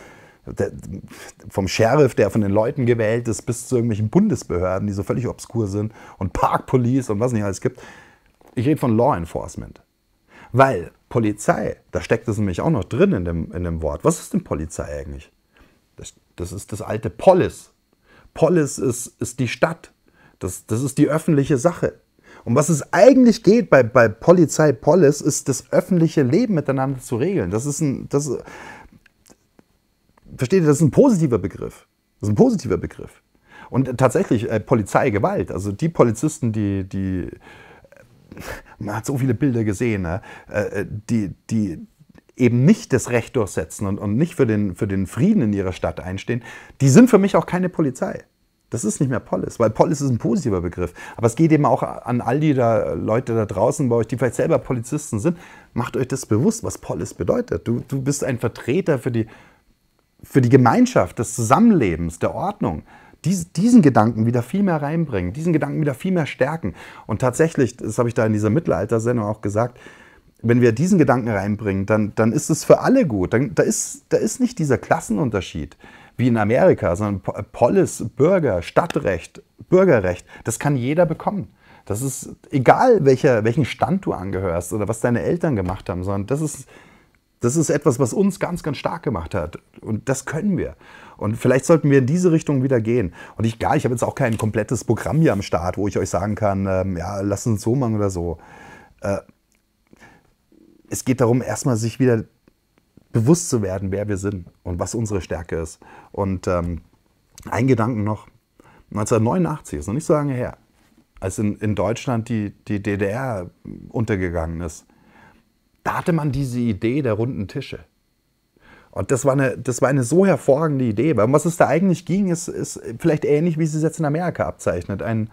vom Sheriff, der von den Leuten gewählt ist, bis zu irgendwelchen Bundesbehörden, die so völlig obskur sind und Park Police und was nicht alles gibt. Ich rede von Law Enforcement. Weil Polizei, da steckt es nämlich auch noch drin in dem Wort. Was ist denn Polizei eigentlich? Das ist das alte Polis. Polis ist die Stadt. Das ist die öffentliche Sache. Um was es eigentlich geht bei Polizei, Polis, ist das öffentliche Leben miteinander zu regeln. Versteht ihr, das ist ein positiver Begriff. Das ist ein positiver Begriff. Und tatsächlich Polizeigewalt, also die Polizisten, man hat so viele Bilder gesehen, ne? Die eben nicht das Recht durchsetzen und nicht für den Frieden in ihrer Stadt einstehen, die sind für mich auch keine Polizei. Das ist nicht mehr Polis, weil Polis ist ein positiver Begriff. Aber es geht eben auch an all die Leute da draußen bei euch, die vielleicht selber Polizisten sind. Macht euch das bewusst, was Polis bedeutet. Du bist ein Vertreter für die Gemeinschaft, des Zusammenlebens, der Ordnung. Diesen Gedanken wieder viel mehr reinbringen, diesen Gedanken wieder viel mehr stärken. Und tatsächlich, das habe ich da in dieser Mittelalter-Sendung auch gesagt, wenn wir diesen Gedanken reinbringen, dann ist es für alle gut. Da ist nicht dieser Klassenunterschied wie in Amerika, sondern Polis, Bürger, Stadtrecht, Bürgerrecht, das kann jeder bekommen. Das ist egal, welchen Stand du angehörst oder was deine Eltern gemacht haben, sondern das ist etwas, was uns ganz, ganz stark gemacht hat. Und das können wir. Und vielleicht sollten wir in diese Richtung wieder gehen. Und ich habe jetzt auch kein komplettes Programm hier am Start, wo ich euch sagen kann, ja, lasst uns so machen oder so. Es geht darum, erstmal sich wieder bewusst zu werden, wer wir sind und was unsere Stärke ist. Und ein Gedanken noch, 1989, ist noch nicht so lange her, als in Deutschland die DDR untergegangen ist, da hatte man diese Idee der runden Tische. Und das war eine so hervorragende Idee, weil um was es da eigentlich ging, ist vielleicht ähnlich, wie es sich jetzt in Amerika abzeichnet. Ein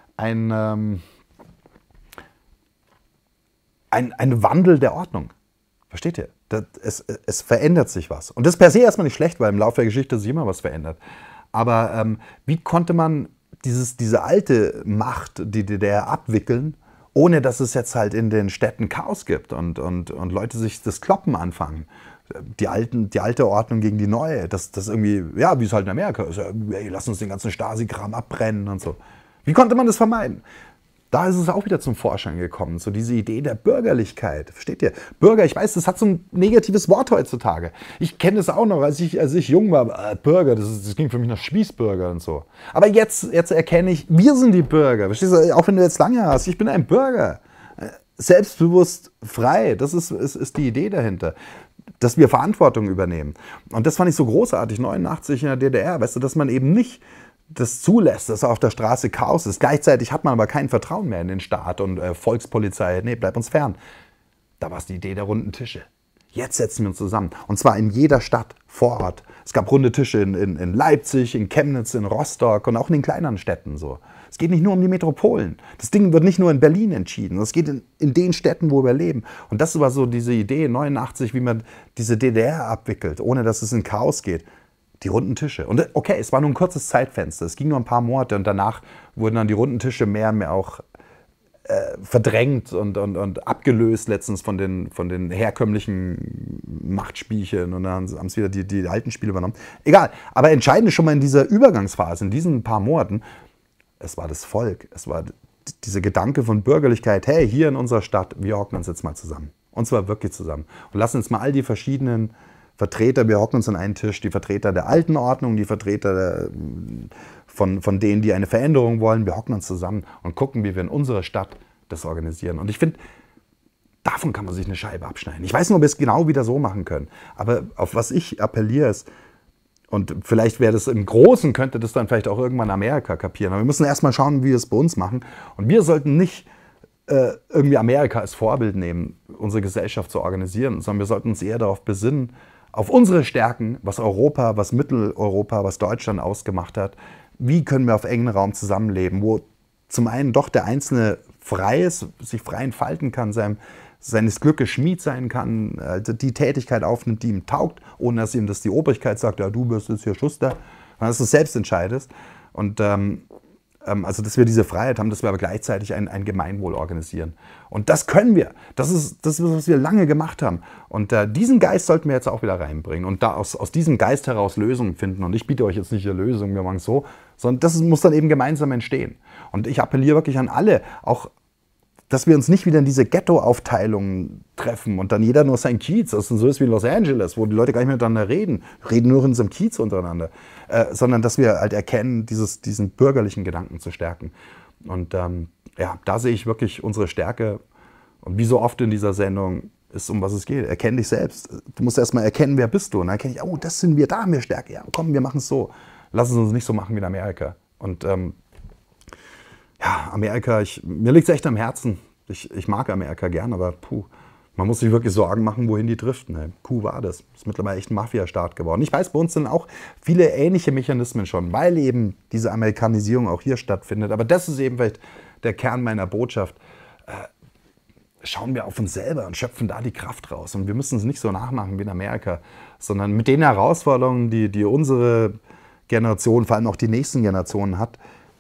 Wandel der Ordnung. Versteht ihr? Es verändert sich was. Und das ist per se erstmal nicht schlecht, weil im Laufe der Geschichte sich immer was verändert. Aber wie konnte man diese alte Macht, die DDR, abwickeln, ohne dass es jetzt halt in den Städten Chaos gibt und Leute sich das Kloppen anfangen? Die alte Ordnung gegen die neue. Das irgendwie, ja, wie es halt in Amerika ist. Hey, lass uns den ganzen Stasi-Kram abbrennen und so. Wie konnte man das vermeiden? Da ist es auch wieder zum Vorschein gekommen, so diese Idee der Bürgerlichkeit. Versteht ihr? Bürger, ich weiß, das hat so ein negatives Wort heutzutage. Ich kenne das auch noch, als ich jung war. Bürger, das ging für mich nach Spießbürger und so. Aber jetzt erkenne ich, wir sind die Bürger. Verstehst du? Auch wenn du jetzt lange hast, ich bin ein Bürger. Selbstbewusst, frei, das ist die Idee dahinter. Dass wir Verantwortung übernehmen. Und das fand ich so großartig, 89 in der DDR, weißt du, dass man eben nicht das zulässt, dass auf der Straße Chaos ist. Gleichzeitig hat man aber kein Vertrauen mehr in den Staat und Volkspolizei. Nee, bleib uns fern. Da war es die Idee der runden Tische. Jetzt setzen wir uns zusammen. Und zwar in jeder Stadt vor Ort. Es gab runde Tische in Leipzig, in Chemnitz, in Rostock und auch in den kleineren Städten so. Es geht nicht nur um die Metropolen. Das Ding wird nicht nur in Berlin entschieden. Es geht in den Städten, wo wir leben. Und das war so diese Idee, 89, wie man diese DDR abwickelt, ohne dass es in Chaos geht. Die runden Tische. Und okay, es war nur ein kurzes Zeitfenster. Es ging nur ein paar Monate und danach wurden dann die runden Tische mehr und mehr auch verdrängt und abgelöst letztens von den herkömmlichen Machtspielchen und dann haben es wieder die alten Spiele übernommen. Egal, aber entscheidend ist schon mal in dieser Übergangsphase, in diesen paar Monaten, es war das Volk, es war dieser Gedanke von Bürgerlichkeit, hey, hier in unserer Stadt, wir hocken uns jetzt mal zusammen. Und zwar wirklich zusammen. Und lassen uns mal all die verschiedenen Vertreter, wir hocken uns an einen Tisch, die Vertreter der alten Ordnung, die Vertreter von denen, die eine Veränderung wollen, wir hocken uns zusammen und gucken, wie wir in unserer Stadt das organisieren. Und ich finde, davon kann man sich eine Scheibe abschneiden. Ich weiß nicht, ob wir es genau wieder so machen können, aber auf was ich appelliere ist, und vielleicht wäre das im Großen, könnte das dann vielleicht auch irgendwann Amerika kapieren, aber wir müssen erstmal schauen, wie wir es bei uns machen. Und wir sollten nicht irgendwie Amerika als Vorbild nehmen, unsere Gesellschaft zu organisieren, sondern wir sollten uns eher darauf besinnen, auf unsere Stärken, was Europa, was Mitteleuropa, was Deutschland ausgemacht hat. Wie können wir auf engem Raum zusammenleben, wo zum einen doch der Einzelne frei ist, sich frei entfalten kann, seines Glückes Schmied sein kann, also die Tätigkeit aufnimmt, die ihm taugt, ohne dass ihm das die Obrigkeit sagt, ja, du bist jetzt hier Schuster, sondern dass du selbst entscheidest. Und also, dass wir diese Freiheit haben, dass wir aber gleichzeitig ein Gemeinwohl organisieren. Und das können wir. Das ist, was wir lange gemacht haben. Und diesen Geist sollten wir jetzt auch wieder reinbringen und da aus diesem Geist heraus Lösungen finden. Und ich biete euch jetzt nicht eine Lösung, wir machen es so, sondern das muss dann eben gemeinsam entstehen. Und ich appelliere wirklich an alle, auch dass wir uns nicht wieder in diese Ghetto-Aufteilungen treffen und dann jeder nur sein Kiez, also so ist wie in Los Angeles, wo die Leute gar nicht miteinander reden nur in unserem Kiez untereinander, sondern dass wir halt erkennen, diesen bürgerlichen Gedanken zu stärken. Und ja, da sehe ich wirklich unsere Stärke. Und wie so oft in dieser Sendung ist, um was es geht. Erkenn dich selbst. Du musst erstmal erkennen, wer bist du. Und dann erkenne ich, oh, das sind wir, da haben wir Stärke. Ja, komm, wir machen es so. Lass es uns nicht so machen wie in Amerika. Und ja, Amerika, mir liegt es echt am Herzen. Ich mag Amerika gern, aber man muss sich wirklich Sorgen machen, wohin die driften. Ne? War das. Ist mittlerweile echt ein Mafia-Staat geworden. Ich weiß, bei uns sind auch viele ähnliche Mechanismen schon, weil eben diese Amerikanisierung auch hier stattfindet. Aber das ist eben vielleicht der Kern meiner Botschaft. Schauen wir auf uns selber und schöpfen da die Kraft raus. Und wir müssen es nicht so nachmachen wie in Amerika, sondern mit den Herausforderungen, die unsere Generation, vor allem auch die nächsten Generationen hat,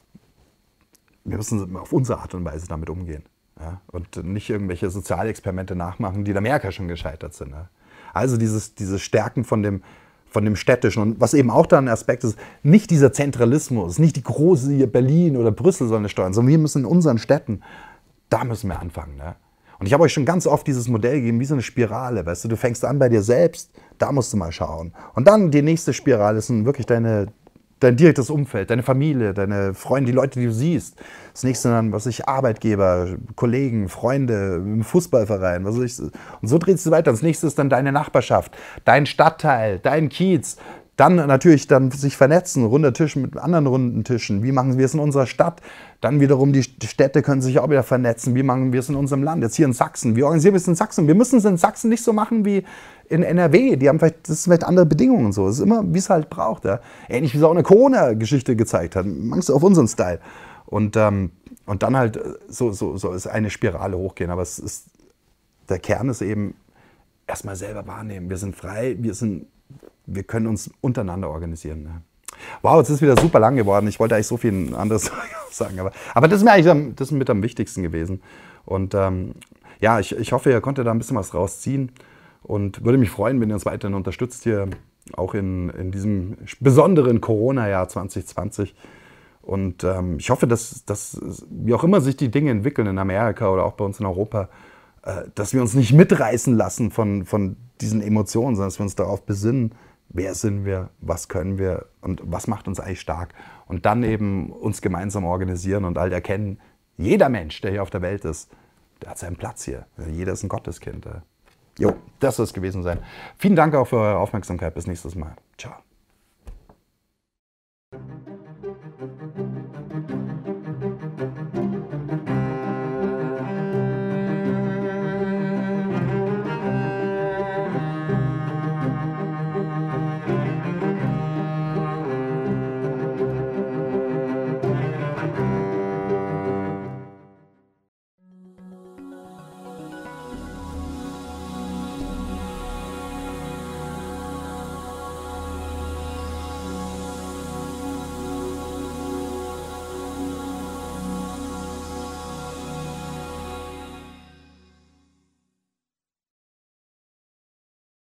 wir müssen auf unsere Art und Weise damit umgehen. Ja? Und nicht irgendwelche Sozialexperimente nachmachen, die in Amerika schon gescheitert sind. Ja? Also dieses Stärken von dem Städtischen. Und was eben auch da ein Aspekt ist, nicht dieser Zentralismus, nicht die große hier Berlin oder Brüssel sollen steuern, sondern wir müssen in unseren Städten, da müssen wir anfangen. Ne? Und ich habe euch schon ganz oft dieses Modell gegeben, wie so eine Spirale. Weißt du fängst an bei dir selbst, da musst du mal schauen. Und dann die nächste Spirale ist wirklich dein direktes Umfeld, deine Familie, deine Freunde, die Leute, die du siehst. Das nächste dann, Arbeitgeber, Kollegen, Freunde, im Fußballverein, was weiß ich. Und so dreht es weiter. Das nächste ist dann deine Nachbarschaft, dein Stadtteil, dein Kiez. Dann natürlich sich vernetzen, runder Tisch mit anderen runden Tischen. Wie machen wir es in unserer Stadt? Dann wiederum die Städte können sich auch wieder vernetzen. Wie machen wir es in unserem Land? Jetzt hier in Sachsen. Wie organisieren wir es in Sachsen? Wir müssen es in Sachsen nicht so machen wie in NRW. Das sind vielleicht andere Bedingungen und so. Es ist immer, wie es halt braucht. Ja? Ähnlich wie es auch eine Corona-Geschichte gezeigt hat. Machst du auf unseren Style. Und dann halt so ist eine Spirale hochgehen. Aber der Kern ist eben erstmal selber wahrnehmen. Wir sind frei, wir können uns untereinander organisieren. Ne? Wow, jetzt ist es wieder super lang geworden. Ich wollte eigentlich so viel anderes sagen. Aber das ist mir eigentlich mit am wichtigsten gewesen. Und ja, ich hoffe, ihr konntet da ein bisschen was rausziehen. Und würde mich freuen, wenn ihr uns weiterhin unterstützt hier, auch in diesem besonderen Corona-Jahr 2020. Und ich hoffe, dass wie auch immer sich die Dinge entwickeln in Amerika oder auch bei uns in Europa, dass wir uns nicht mitreißen lassen von diesen Emotionen, sondern dass wir uns darauf besinnen, wer sind wir, was können wir und was macht uns eigentlich stark. Und dann eben uns gemeinsam organisieren und halt erkennen, jeder Mensch, der hier auf der Welt ist, der hat seinen Platz hier. Jeder ist ein Gotteskind. Jo, das soll es gewesen sein. Vielen Dank auch für eure Aufmerksamkeit. Bis nächstes Mal. Ciao.